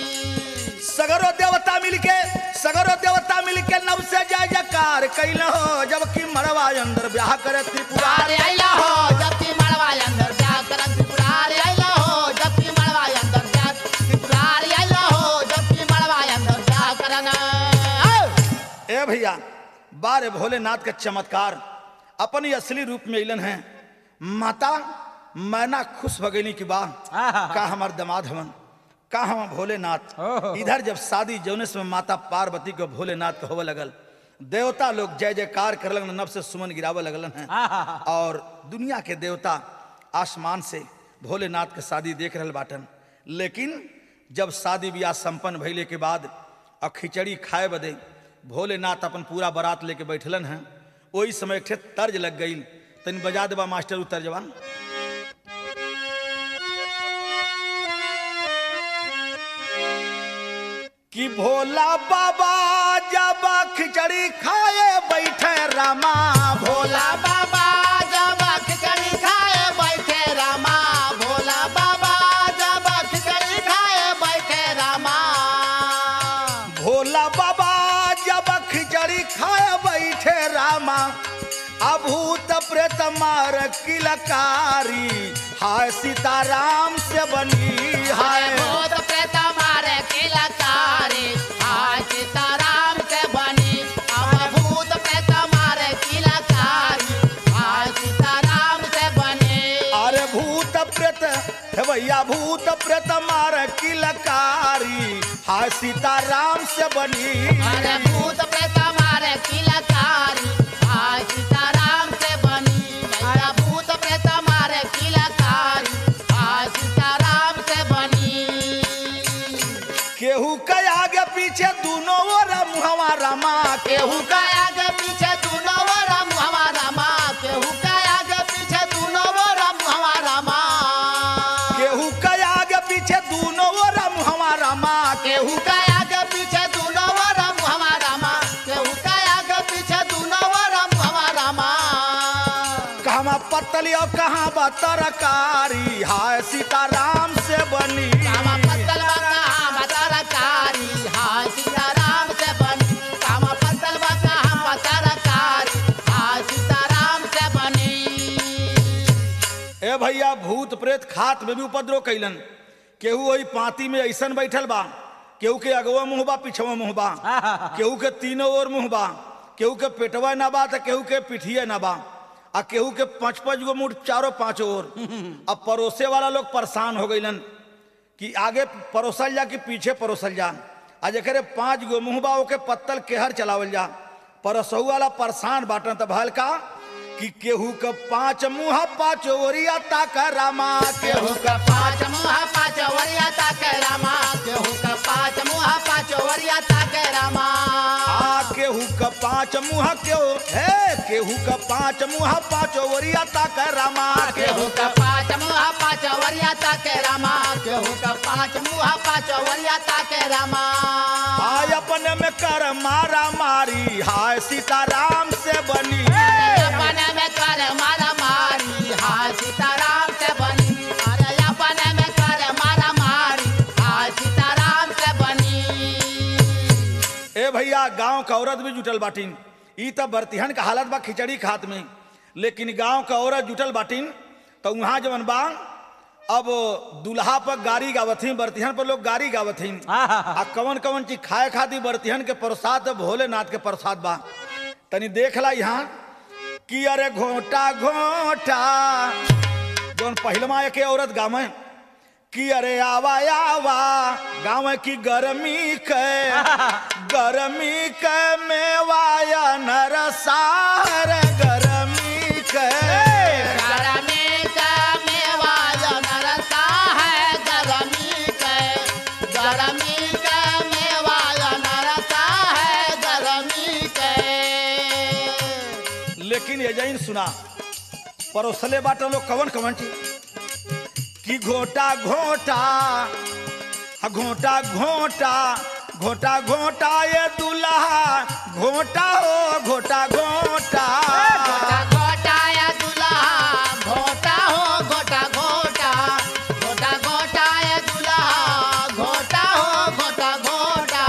सगरो देवता मिलके नव से जय जयकार कैल हो जबकि मड़वा अंदर ब्याह करे त्रिपुरारी अइला हो जबकि मड़वा अंदर ब्याह करे त्रिपुरारी अइला हो जबकि मड़वा अंदर ब्याह त्रिपुरारी अइला हो जबकि मड़वा अंदर ब्याह करन ए भैया बारे भोलेनाथ के चमत्कार अपनी असली रूप में इलन है माता मैना खुश भगैनी की बा का हमार दमाद हमन का हम भोलेनाथ इधर जब शादी जौनेस में माता पार्वती को भोलेनाथ के होवे लगल देवता लोग जय जयकार कर लगन नभ से सुमन गिरावे लगलन हैं और दुनिया के देवता आसमान से भोलेनाथ के शादी देख रहल बाटन लेकिन जब शादी ब्याह संपन्न भइले के बाद और खिचड़ी खाए बदे भोलेनाथ अपन पूरा बारात लेके बैठलन हैं वही समय एक तर्ज लग गई तन बजा देबा मास्टर उ तर्जवा कि भोला बाबा जब खिचड़ी खाए बैठे रामा भोला बाबा जब खिचड़ी खाए बैठे रामा भोला बाबा जब खिचड़ी खाए बैठे रामा भोला बाबा जब खिचड़ी खाए बैठे रामा अभूत प्रेत मार किलकारी हाय सीताराम से बनी हाय भूत प्रेत मार किलकारी हाय सीताराम से बनी भूत प्रेत मार किलकारी हाय सीताराम से बनी अरे भूत प्रेत हे भैया भूत प्रेत मार किलकारी हाय सीताराम से बनी अरे भूत प्रेत मार किलकारी हाय सीताराम से बनी भैया भूत प्रेत मार किलकारी हाय सीताराम से बनी केहू के आगे पीछे दोनों ओर मुहवा रामा केहू का आगे कहाँ पत्तली और कहाँ बा तरकारी हाय सीताराम से बनी कामा पत्तल बा कहाँ बा तरकारी हाय सीताराम से बनी कामा पत्तल बा कहाँ बा तरकारी हाय सीताराम से बनी ए भैया भूत प्रेत खात में भी उपद्रव कैलन केहू वही पाती में ऐसन बैठल बा केहू के अगवा मुँह बा पिछवा मुँह बा केहू के तीनों ओर मुँह बा केहू के पेटवा ना बा तो केहू के पिठिया ना बा आ केहू के 5-5 गो मुठ चारों पांचों ओर अब परोसे वाला लोग परेशान हो गईलन कि आगे परोसल जा कि पीछे परोसल जा आ जरे 5 गो मुँह बा ओके पत्तल केहर चलावल जा परसहु वाला परेशान बाटन त भल का कि केहू के 5 मुँह 5 ओरिया ताक रामा केहू का 5 मुँह 5 वरिया ताके रामा केहू का 5 मुँह 5 वरिया ताके रामा केहू का 5 मुँह केहू का 5 मुँह 5 ओरिया ताक रामा केहू का 5 मुँह 5 वरिया ताके रामा केहू का 5 मुँह 5 वरिया ताके रामा हाय अपने में कर मारा मारी हाय सीताराम से बनी अपने में कर मारा मारी हाय सीताराम से बनी अरे अपने में कर मारा मारी हाय सीताराम से बनी ए भैया गांव का औरत भी जुटल बाटिन ई तब बर्तिहन का हालत बा खिचड़ी खात में लेकिन गांव का औरत जुटल बाटिन तो वहां जवन बा अब दुल्हा पर गाड़ी गावथिन बर्तिहन पर लोग गाड़ी गावथिन आ कवन कवन चीज खाए खाती बर्तिहन के प्रसाद भोलेनाथ के प्रसाद बा तनी देख ला यहाँ कि अरे घोटा घोटा जौन पहलमा एक औरत गावे कि अरे आवा आवा गाँव की गर्मी के मेवाया नरसार गर्मी के गरमी का मेवा नरसा है गरमी का मेवा नरसा है गरमी के लेकिन ये जैन सुना परोसले बाटो लोग कवन कवन चीज कि घोटा घोटा घोटा घोटा घोटा घोटा ये दूल्हा घोटा हो घोटा घोटा घोटा घोटा या दूल्हा घोटा हो घोटा घोटा घोटा घोटा या दूल्हा घोटा हो घोटा घोटा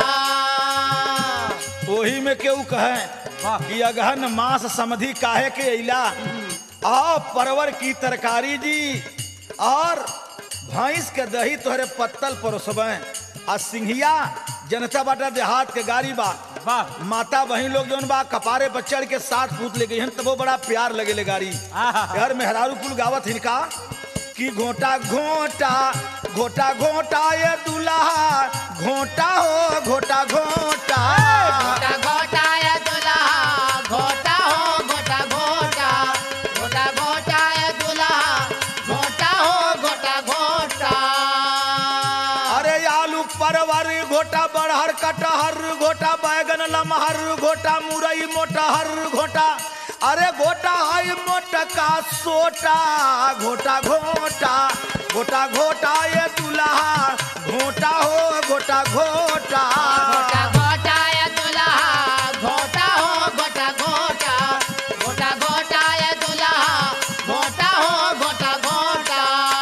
वही में केहू कहे कि अगहन मांस समधि काहे के अइला आओ परवर की तरकारी जी और भैंस के दही तोहरे पत्तल परोसबे आ सिंघिया जनता बाटा देहात के गाड़ी बा माता बहन लोग जौन बा कपारे पर चढ़ के साथ पूत ले गई हन तब वो बड़ा प्यार लगे ले गाड़ी यार मेहरारू कुल गावत हिनका कि घोटा घोटा घोटा घोटा ये दूल्हा घोटा हो घोटा घोटा घोटा घोटा या दूल्हा घोटा हो घोटा घोटा घोटा घोटा या दूल्हा घोटा हो घोटा घोटा अरे आलू परवर घोटा बड़हर कटहर घोटा बैगन लमहर घोटा मुरई मोटहर घोटा अरे घोटा है मोटका सोटा घोटा घोटा घोटा घोटा ये दूल्हा घोटा हो घोटा घोटा घोटा घोटा या दूल्हा घोटा हो घोटा घोटा घोटा घोटा या दूल्हा घोटा हो घोटा घोटा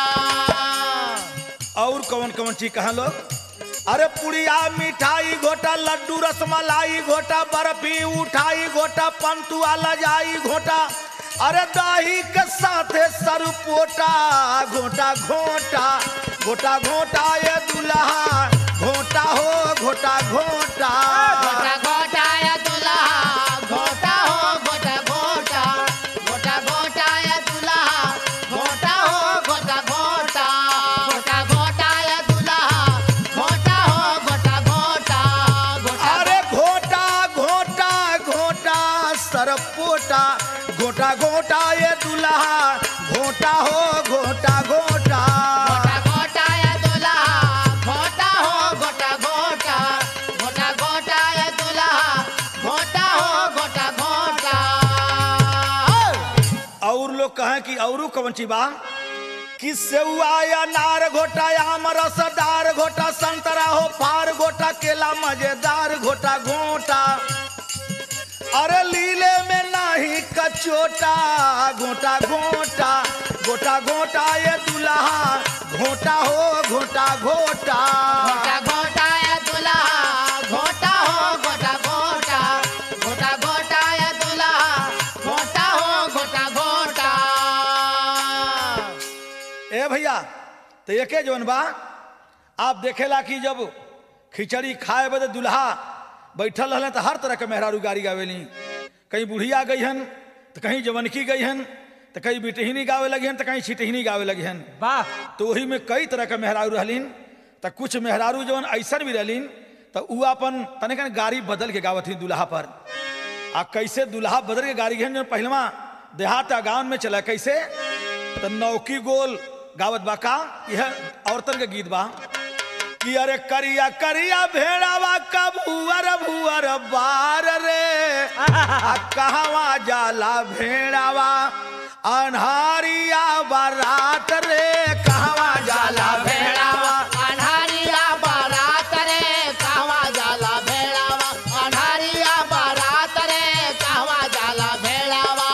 और कौन कौन चीज कहा लोग अरे पुड़िया मिठाई घोटा लड्डू रसमलाई घोटा बर्फी उठाई घोटा पंतुआ लजाई घोटा अरे दही के साथे सरपोटा घोटा घोटा घोटा घोटा ये दूल्हा घोटा हो घोटा घोटा घोटा घोटा या दूल्हा घोटा हो घोटा घोटा घोटा घोटा या दूल्हा घोटा हो घोटा घोटा घोटा घोटा या दूल्हा घोटा हो घोटा घोटा घोटा अरे घोटा घोटा घोटा सरपोटा घोटा घोटा ये दूल्हा घोटा हो घोटा घोटा घोटा घोटा या दूल्हा घोटा हो घोटा घोटा घोटा घोटा या दूल्हा घोटा हो घोटा घोटा और लोग कहें कि औरू कौन ची बा कि सेउआ या नार घोटा आम रसदार घोटा संतरा हो फार घोटा केला मजेदार घोटा घोटा अरे लीले में ना नहीं कचोटा घोटा घोटा घोटा घोटा ये दुल्हा घोटा हो घोटा घोटा घोटा घोटा या दुल्हा घोटा हो घोटा घोटा घोटा घोटा या दुल्हा घोटा हो घोटा घोटा। ए भैया तो एके जौन बा आप देखेला कि जब खिचड़ी खाए बदे दुल्हा बैठल रहले तो हर तरह के मेहरारू गाड़ी गावेली। कहीं बुढ़िया गई हन तो कहीं जवनकी गई हन तो कहीं बिटहिनी गावे लगी हन तो कहीं छिटहिनी गावे लगी हन। वाह तो वही में कई तरह के मेहरारू रहलीन। तो कुछ मेहरारू जवन ऐसन भी रहलीन तो उ अपन तनिक गाड़ी बदल के गावत ही दुल्हा पर। आ कैसे दुल्हा बदल के गाड़ी गहन जो पहलवा देहात गाँव में चला कैसे तो नौकी गोल गावत बा का यह औरतन के गीत बा कि अरे करिया करिया भेड़ावा का भुअर भुअर बार रे कहवा जाला भेड़ावा अन्हारिया बारात रे कहवा जाला भेड़ावा अन्हारिया बारात रे कहवा जाला भेड़ावा अन्हारिया बारात रे कहवा जाला भेड़ावा।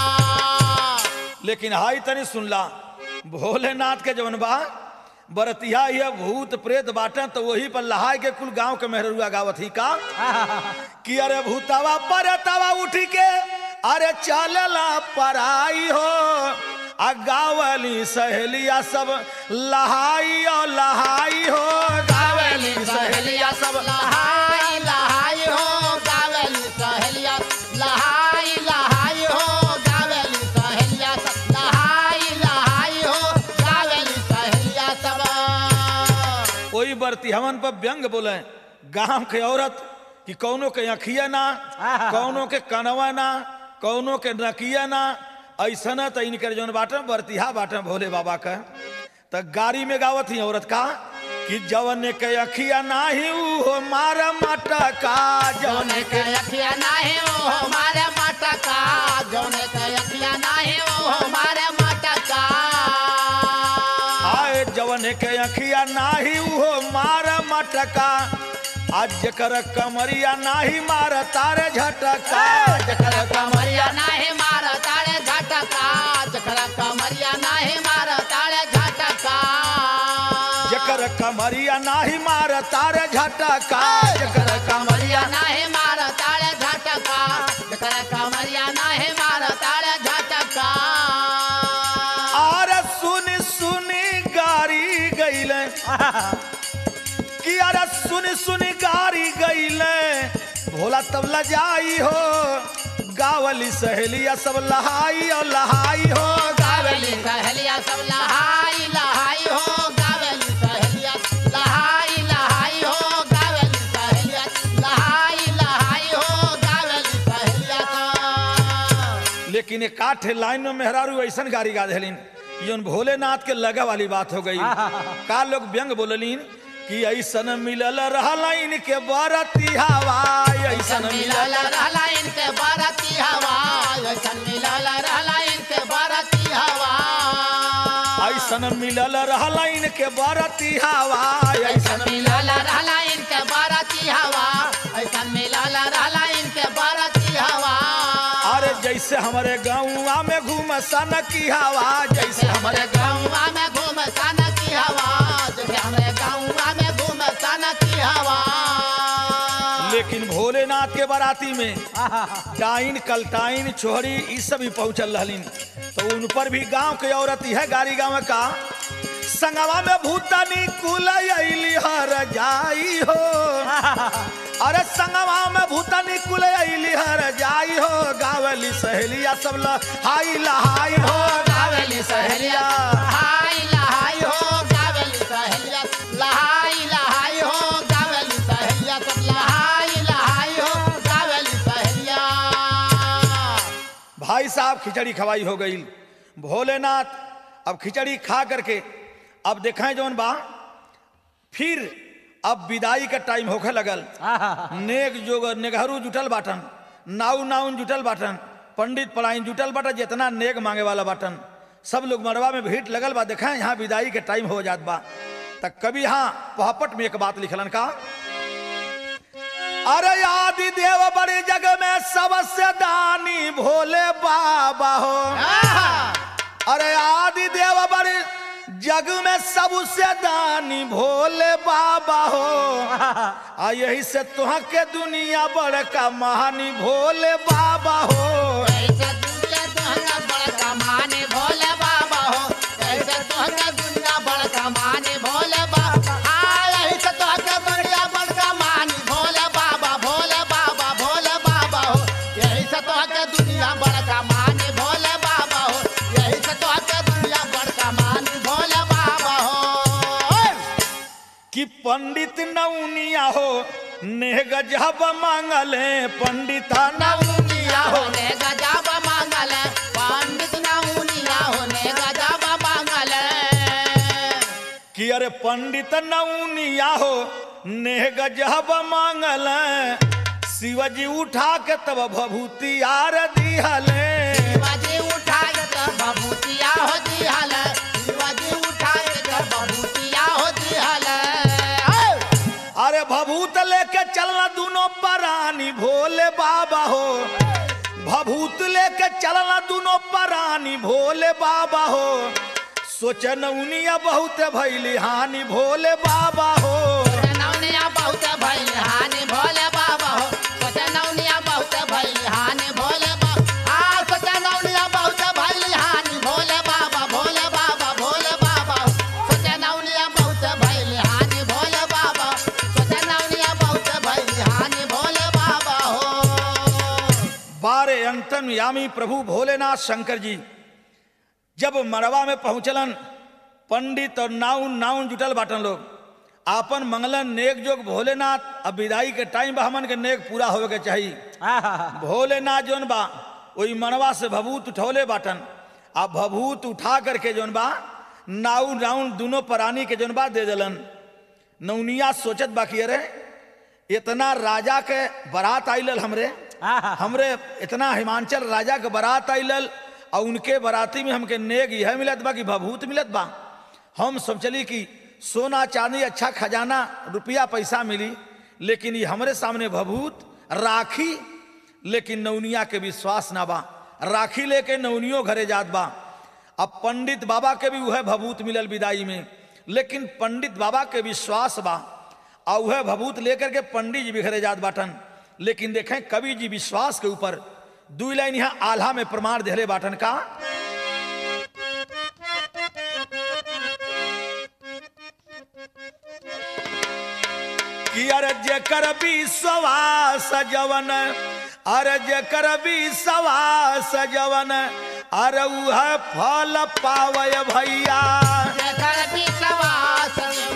लेकिन हाई तनी सुनला भोलेनाथ के जवन बा बरतिया ये भूत प्रेत बाटन तो वही पर लहाय के कुल गांव के मेहरुआ गावत ही का कि अरे भूतावा परतावा उठी के अरे चलला पराई हो आ गावली सहेलिया सब लहाई और लहाई हो गावली सहेलिया सब लहाई लहाई हो गावली सहेलिया लहाई लहाई हो गावली सहेलिया सब लहाई लहाई हो गावली सहेलिया सब। वही बरती हमन पर व्यंग बोले गांव के औरत कि कौनो के अखिया ना कौनो के कनवा ना कौनो के नकिया ना ऐसा न तो इनकर जौन बाटन बरतिहा बाटन भोले बाबा का तो गाड़ी में गावत ही औरत का कि जवन के अखिया नाही हो मारा मटका जवन के अखिया नाही वो हमारे मटका जौन के अखिया नाही वो हमारे मटका आए जवन के अखिया नाही हो मारा मटका आज जकर कमरिया नाही मार तारे झटका जकर कमरिया नाही मार तारे झटका जकर कमरिया नाही मार तारे झटका जकर कमरिया नाही मार तारे झटका जकर कमरिया नाही मार तारे झटका जकर कमरिया नाही मार तारे झटका। अरे सुनी सुनी गारी गईले कि अरे सुनी सुनी गारी गईले भोला तबला जाई हो गावली सहेलिया सब लहाई और लहाई हो गावली सहेलिया सब लहाई लहाई हो गावली सहेलिया लहाई लहाई हो गावली सहेलिया लहाई लहाई हो गावली सहेलिया। लेकिन एक काठे लाइन में मेहरारू ऐसन गारी गा देलिन योन भोलेनाथ के लगा वाली बात हो गई। का लोग व्यंग बोललीन कि ऐसन मिलल रहला इनके बरती हवा ऐसन मिलल रहला इनके बरती हवा ऐसन मिलल रहला इनके बरती हवा ऐसन मिलल रहला इनके बरती हवा ऐसन मिलल रहला इनके बरती हवा ऐसन मिलल रहला इनके बरती हवा। अरे जैसे हमारे गाँव में घूम सन की हवा जैसे हमारे गाँव में घूम सन की हवा जैसे हमारे गाँव में घूम सन की हवा। लेकिन भोलेनाथ के बाराती में डाइन कलटाइन छोहरी ई सब भी पहुंचल रहलिन तो उन पर भी गांव के औरत है गाड़ी गाँव का संगवा में भूतनी कुल अली हर जाई हो अरे संगवा में भूतनी कुल अली हर जाई हो गावली सहेलिया सब लहाई लहाई हो गावली सहेलिया लहाई लहाई हो गावली सहेलिया लहाई लहाई हो गावली सहेलिया सब लहाई लहाई हो गावली सहेलिया। भाई साहब खिचड़ी खवाई हो गई भोलेनाथ अब खिचड़ी खा करके अब देखें जौन बा फिर अब विदाई का टाइम होखे लगल नेक जोग नेगहरू जुटल बाटन नाउ नाउन जुटल बाटन पंडित पढ़ाइन जुटल बाटन जितना नेक मांगे वाला बाटन सब लोग मरवा में भीड़ लगल बा। देखें यहाँ विदाई के टाइम हो जात बा तक कभी हाँ पहापट में एक बात लिखलन का अरे आदि देव बड़े जग में सबसे दानी भोले बाबा हो। अरे आदि देव बड़े जग में सबसे दानी भोले बाबा हो। आ यही से तुहा के दुनिया बड़का महानी भोले बाबा हो। ऐसे दुनिया दुनिया बड़का माने भोले बाबा हो। ऐसे दुनिया दुनिया बड़का माने भोले बाबा। ऐसे तो के दुनिया बड़का मानी भोले बाबा भोले बाबा भोले बाबा हो। यही से तो के दुनिया बड़का माने भोले बाबा हो। यही से तो के दुनिया बड़का मानी भोले बाबा हो। कि पंडित नौनिया हो ने गजब मांगले पंडिता नौनिया होने गजब मांगल पंडित नौनिया होने गजब मांगल। कि अरे पंडित नौनिया हो ने गजब मांगल शिवजी उठा के तब भभूति आर दिहले। शिवाजी उठा के तब भभूतिया हो दिहल। शिवाजी उठा के तब भभूतिया हो दिहल। अरे भभूत लेके चलना दोनों परानी भोले बाबा हो। भभूत लेके चलना दोनों परानी भोले बाबा हो। सोचे नौनिया बहुत भैली हानि भोले बाबा हो। नौनिया बहुत भैली हानि भोले बाबा हो। सोचे नौनिया बहुत भैली हानि भोले बाबा। सोचे नौनिया बहुत भैली हानि भोले बाबा भोले बाबा भोले बाबा हो। सोचे नौनिया बहुत भैली हानि भोले बाबा। सोचे नौनिया बहुत भैली हानि भोले बाबा हो। बारे अंतर्यामी प्रभु भोलेनाथ शंकर जी जब मड़वा में पहुंचलन पंडित और नाउन जुटल बाटन लोग आपन मंगलन नेक जोग भोलेनाथ। अब विदाई के टाइम बा हमन के नेक पूरा होवे के चाहिए। भोलेनाथ जोन बा वही मड़वा से भभूत उठौले बाटन। अब भभूत उठा करके जोन बा नाउन दोनों प्राणी के जोन बा दे दिलन। नौनिया सोचत बाकी अरे इतना राजा के बारात आइलल हमरे इतना हिमांचल राजा के बारात आइलल और उनके बाराती में हमके नेक यह मिलत बा कि भभूत मिलत बा। हम सब चली कि सोना चांदी अच्छा खजाना रुपया पैसा मिली लेकिन ये हमरे सामने भभूत राखी। लेकिन नौनिया के विश्वास ना बा। राखी लेके नौनियो घरे जात बा। अब पंडित बाबा के भी वह भभूत मिलल विदाई में लेकिन पंडित बाबा के विश्वास बा और वह भभूत लेकर के पंडित जी भी घरे जात बाटन। लेकिन देखें कवि जी विश्वास के ऊपर 2 लाइन यहाँ आल्हा में प्रमाण देले बाटन का। कि अरे जेकर विश्वास जवन अरे जेकर विश्वास जवन अरे उह फल पावय भैया। जेकर विश्वास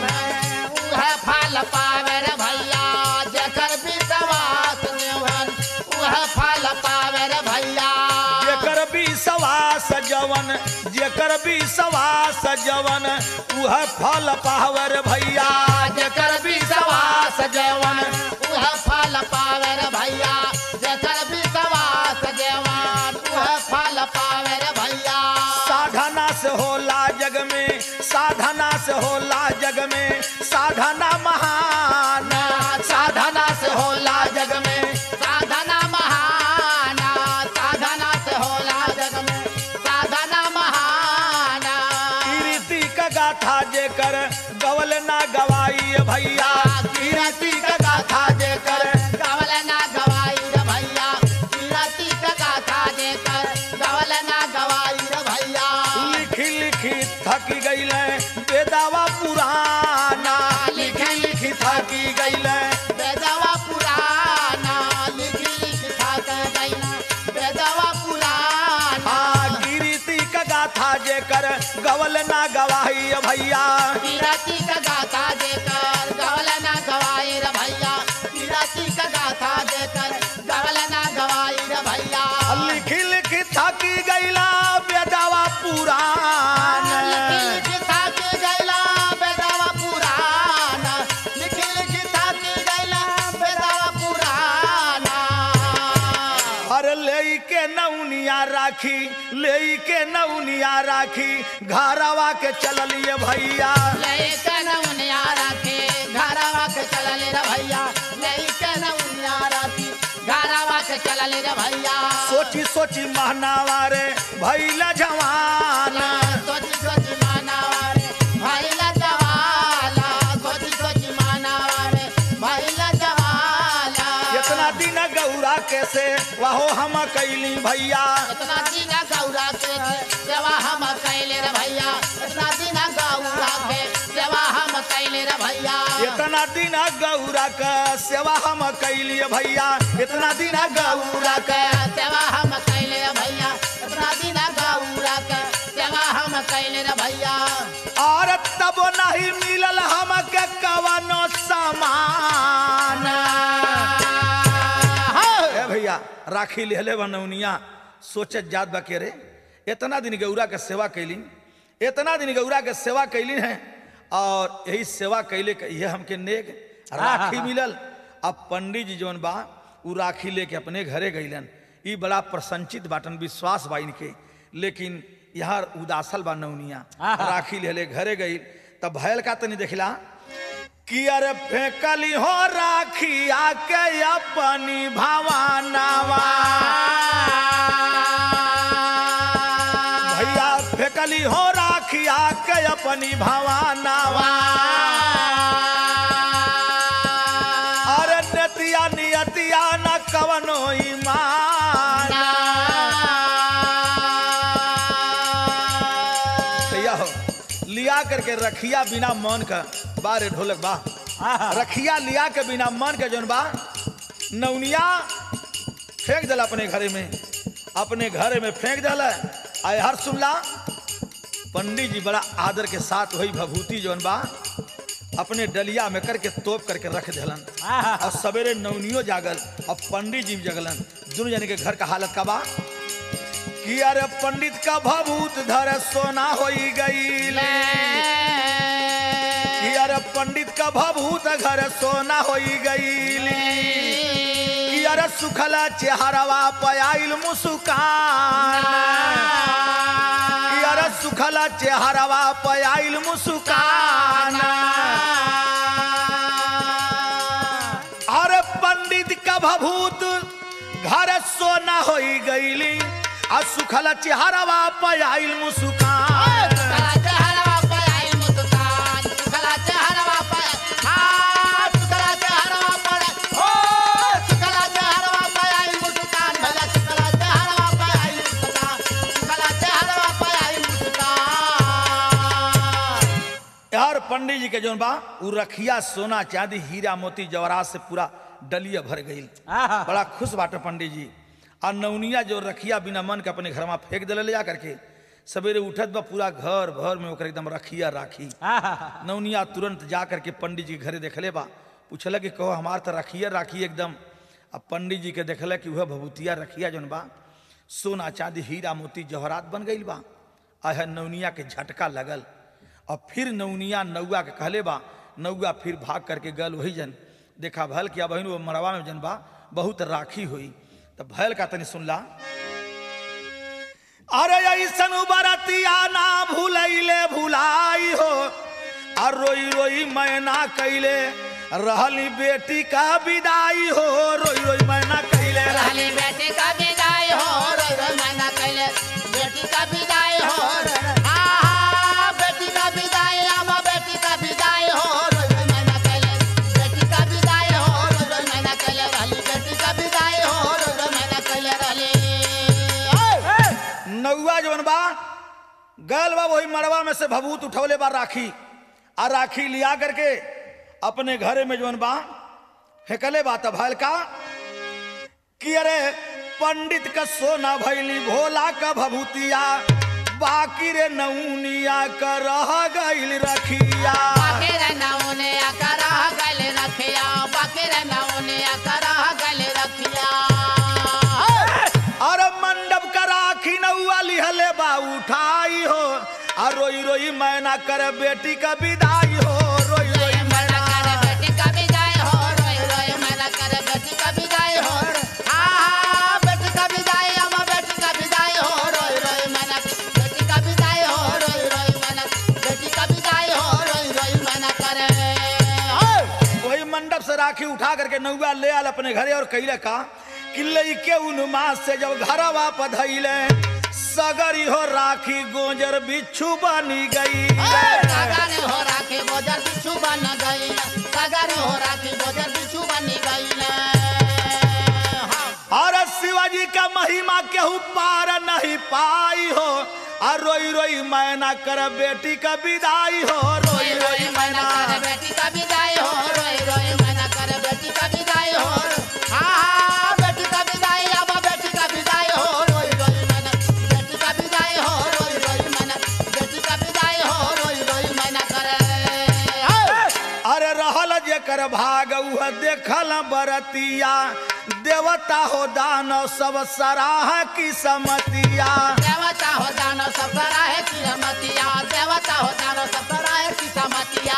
उह फल पावे रे भैया। जेकर विश्वास उह फल पावे रे भैया। जेकर विश्वास जवन जेकर विश्वास जवन उह फल पावे रे भैया। जेकर विश्वास जवन उह फल पावे रे भैया। जेकर विश्वास जवन उह फल पावे रे भैया। साधना से होला जग में साधना से होला जग में साधना महान। साधना से होला जग में साधना महान। साधना से होला जग में साधना महान। कीर्ति का गाथा जेकर गवल ना गवाई भैया। कीर्ति का गाथा जेकर गवल ना गवाई रे भैया। कीर्ति का गाथा जेकर गवल ना गवाई रे भैया। लिखी लिखी थकी गईले बेदावा पुराना। लिखी लिखी थकी गईले बेदावा पुराना। लिखी लिखी थक गईला बेदावा पुराना। कीर्ति का गाथा जेकर गवल ना गवाई भैया। कीर्ति का गाथा जेकर गवल ना गवाई रे भैया। कीर्ति का गाथा जेकर गवल ना गवाई रे भैया। लिखी लिखी थकी गईला बेदावा पुराना। लिखी लिखी थक गईला बेदावा पुराना। लिखी लिखी थक गईला बेदावा पुराना। हर ले के नौनिया राखी ले के नौनिया राखी घरवा के चललिए भैया। लेके नौनिया राखे घरवा के चलले रे भैया। लेके नौनिया से चलल रे भैया सोची सोची महनावा रे भैला जवाना सोची सोची मानावा रे भैला जवाला सोची सोची मानावा रे भैला जवाला इतना दिन गौरा कैसे वाहो हम कैली भैया इतना दिन गौरा के सेवा हम कैले रे भैया इतना दिन गौरा के सेवा हम कैले रे भैया इतना दिन गौरा का सेवा हम कैली भैया इतना दिन गौरा का सेवा हम कैले रे भैया इतना दिन गौरा के सेवा हम कैले रे भैया और तब नहीं मिलल हमके कवनो सामान ए भैया राखी लेले बनौनिया सोचत जात बा के रे इतना दिन गौरा के सेवा कैली इतना दिन गौरा के सेवा कैली है और यही सेवा कैले के ये हमके नेक राखी मिलल। अब पंडित जी जौन बा उ राखी लेके अपने घरे गईलन ई बड़ा प्रसन्नचित बाटन विश्वास बा इनके लेकिन यहाँ उदासल बा नौनिया राखी लेले घरे गई तब भयल का तनी देखला कि अरे फेंकली हो राखी आके अपनी भवानावा भैया फेंकली हो राखी आके अपनी भवानावा अरे नतिया नियतिया न कवनो ईमान भैया हो लिया करके रखिया बिना मन का बारे ढोलक बा रखिया लिया के बिना मन के जौन बा नौनिया फेंक दिला अपने घरे में फेंक दिला आय हर सुनला पंडित जी बड़ा आदर के साथ वही भभूति जौन बा अपने डलिया में करके तोप करके रख दिलन और सवेरे नौनियो जागल और पंडित जी जगलन दोनों जने के घर का हालत का बा कि अरे पंडित का भभूत धर सोना होई गईले कि अरे पंडित का भभूत घर सोना होई गईली कि अरे सुखला चेहरवा पयाइल मुस्कान कि अरे सुखला चेहरवा पयाइल मुस्कान अरे पंडित का भभूत घर सोना होई गईली आ सुखला चेहरवा पयाइल मुस्कान यार पंडित जी के जौन बा उ रखिया सोना चांदी हीरा मोती जवाहरात से पूरा डलिया भर गई बड़ा खुश बाटे पंडित जी और नौनिया जो रखिया बिना मन के अपने घर में फेंक दिले ले जा करके सवेरे उठत बा पूरा घर भर में ओकर एकदम रखिया राखी नौनिया तुरंत जा करके पंडित जी के घरे देखले बा पूछल कि कहो हमार तो रखिया राखी एकदम। अब पंडित जी के देखल कि वह भभूतिया रखिया जौन बा सोना चांदी हीरा मोती जवाहरात बन गई बा। आह नौनिया के झटका लगल और फिर नौनिया नौआ के कहले बा नौआ फिर भाग करके गल वही जन देखा भल किया बहन वो मरवा में जन बा बहुत राखी हुई तब भैल का तनी सुनला अरे ऐसन बरतिया ना भूलैले भुलाई हो और रोई रोई मैना कैले रहली बेटी का विदाई हो रोई रोई मैना कैले रहली बेटी का विदाई हो रोई रोई मैना कैले बेटी का विदाई हो बेटी का विदाई आमा बेटी का विदाई हो रोई रोई मैना कैले बेटी का विदाई हो रोई रोई मैना कैले रहली बेटी का विदाई हो रोई रोई मैना कैले रहली नौआ जवन बा गल बा वही मरवा में से भभूत उठौले बा राखी आ राखी लिया करके अपने घरे में जवन बा फेंकले बा तब भैल का कि अरे पंडित का सोना भैली भोला का भभूतिया बाकी रे नौनिया का रह गइल रखिया बाकी रे नौनिया का रह गइल रखिया बाकी रे नौनिया का रह गइल रखिया अरे मंडप का राखी नौआ लिहले बा उठाई हो और रोई रोई मैना कर बेटी का विदाई हो रोई रोई मैना कर बेटी का विदाई हो रोई रोई मैना कर बेटी का विदाई हो बेटी का विदाई अम्मा बेटी का विदाई हो रोई रोई मैना बेटी का विदाई हो रोई रोई मैना बेटी का विदाई हो रोई रोई मैना करे वही मंडप से राखी उठा करके नौआ ले आल अपने घरे और कैले का कि लइके उन्मा से जब घरवा पधइले सगरी हो राखी गोजर बिच्छू बनी गई सगरी हो राखी गोजर बिच्छू बन गई सगरी हो राखी गोजर बिच्छू बनी गई और शिवाजी का महिमा केहू पार नहीं पाई हो और रोई रोई मैना कर बेटी का विदाई हो रोई रोई मैना कर बेटी का विदाई हो रोई रोई मैना कर बेटी का विदाई हो हाँ बेटी का विदाई अब बेटी का विदाई हो रोई रोई मैना बेटी का विदाई हो रोई रोई मैना बेटी का विदाई हो रोई रोई मैना करे अरे रहल जेकर भाग उह देखल बरतिया देवता हो दानव सब सराह की समतिया देवता हो दानव सब सराह की समतिया देवता हो दानव सब सराह की समतिया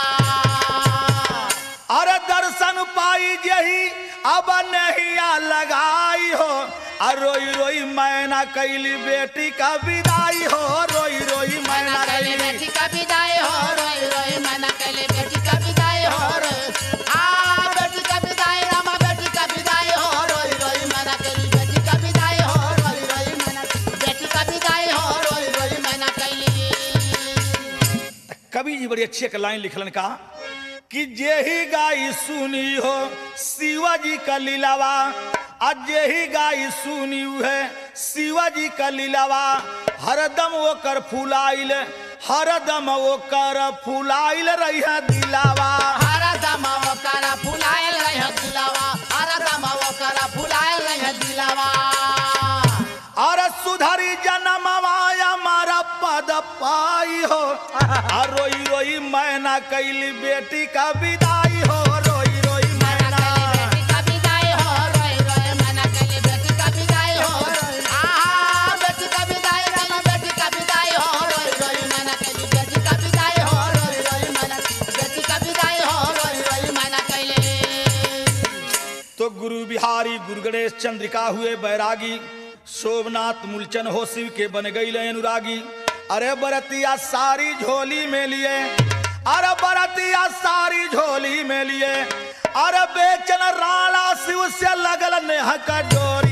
अरे दर्शन पाई जही अब नहीं लगाई हो और रोई रोई मैना कैली बेटी का विदाई हो रोई रोई मैना कैली बेटी का विदाई हो रोई रोई मैना कैली बेटी का विदाई हो हाँ बेटी का विदाई रामा बेटी का विदाई हो रोई रोई मैना कैली बेटी का विदाई हो रोई रोई मैना बेटी का विदाई हो रोई रोई मैना कैली। कवि जी बड़ी अच्छी एक लाइन लिखलन का कि जेही गाई सुनी हो शिवाजी का लीलावा आज जेही गाई सुनी है शिवाजी का लीलावा हरदम वो कर फुलाइल हरदम वो कर फुलाइल रही है दिलावा हरदम वो कर फुलाइल रही है दिलावा हरदम वो कर फुलाइल रही है दिलावा और सुधरी जन्मवाया मारा पद पाई हो और रोई रोई मैना कैली बेटी का विदाई हो रोई रोई मैना बेटी का विदाई हो रोई रोई मैना कैली बेटी का विदाई हो आहा बेटी का विदाई रामा बेटी का विदाई हो रोई रोई मैना कैली बेटी का विदाई हो रोई रोई मैना बेटी का विदाई हो रोई रोई मैना कैली। तो गुरु बिहारी गुरु गणेश चंद्रिका हुए बैरागी शोभनाथ मूलचन हो शिव के बन गई अनुरागी अरे बरतिया सारी झोली में लिए अरे बरतिया सारी झोली में लिए अरे बेचन राणा शिव से लगल नेह का डोरी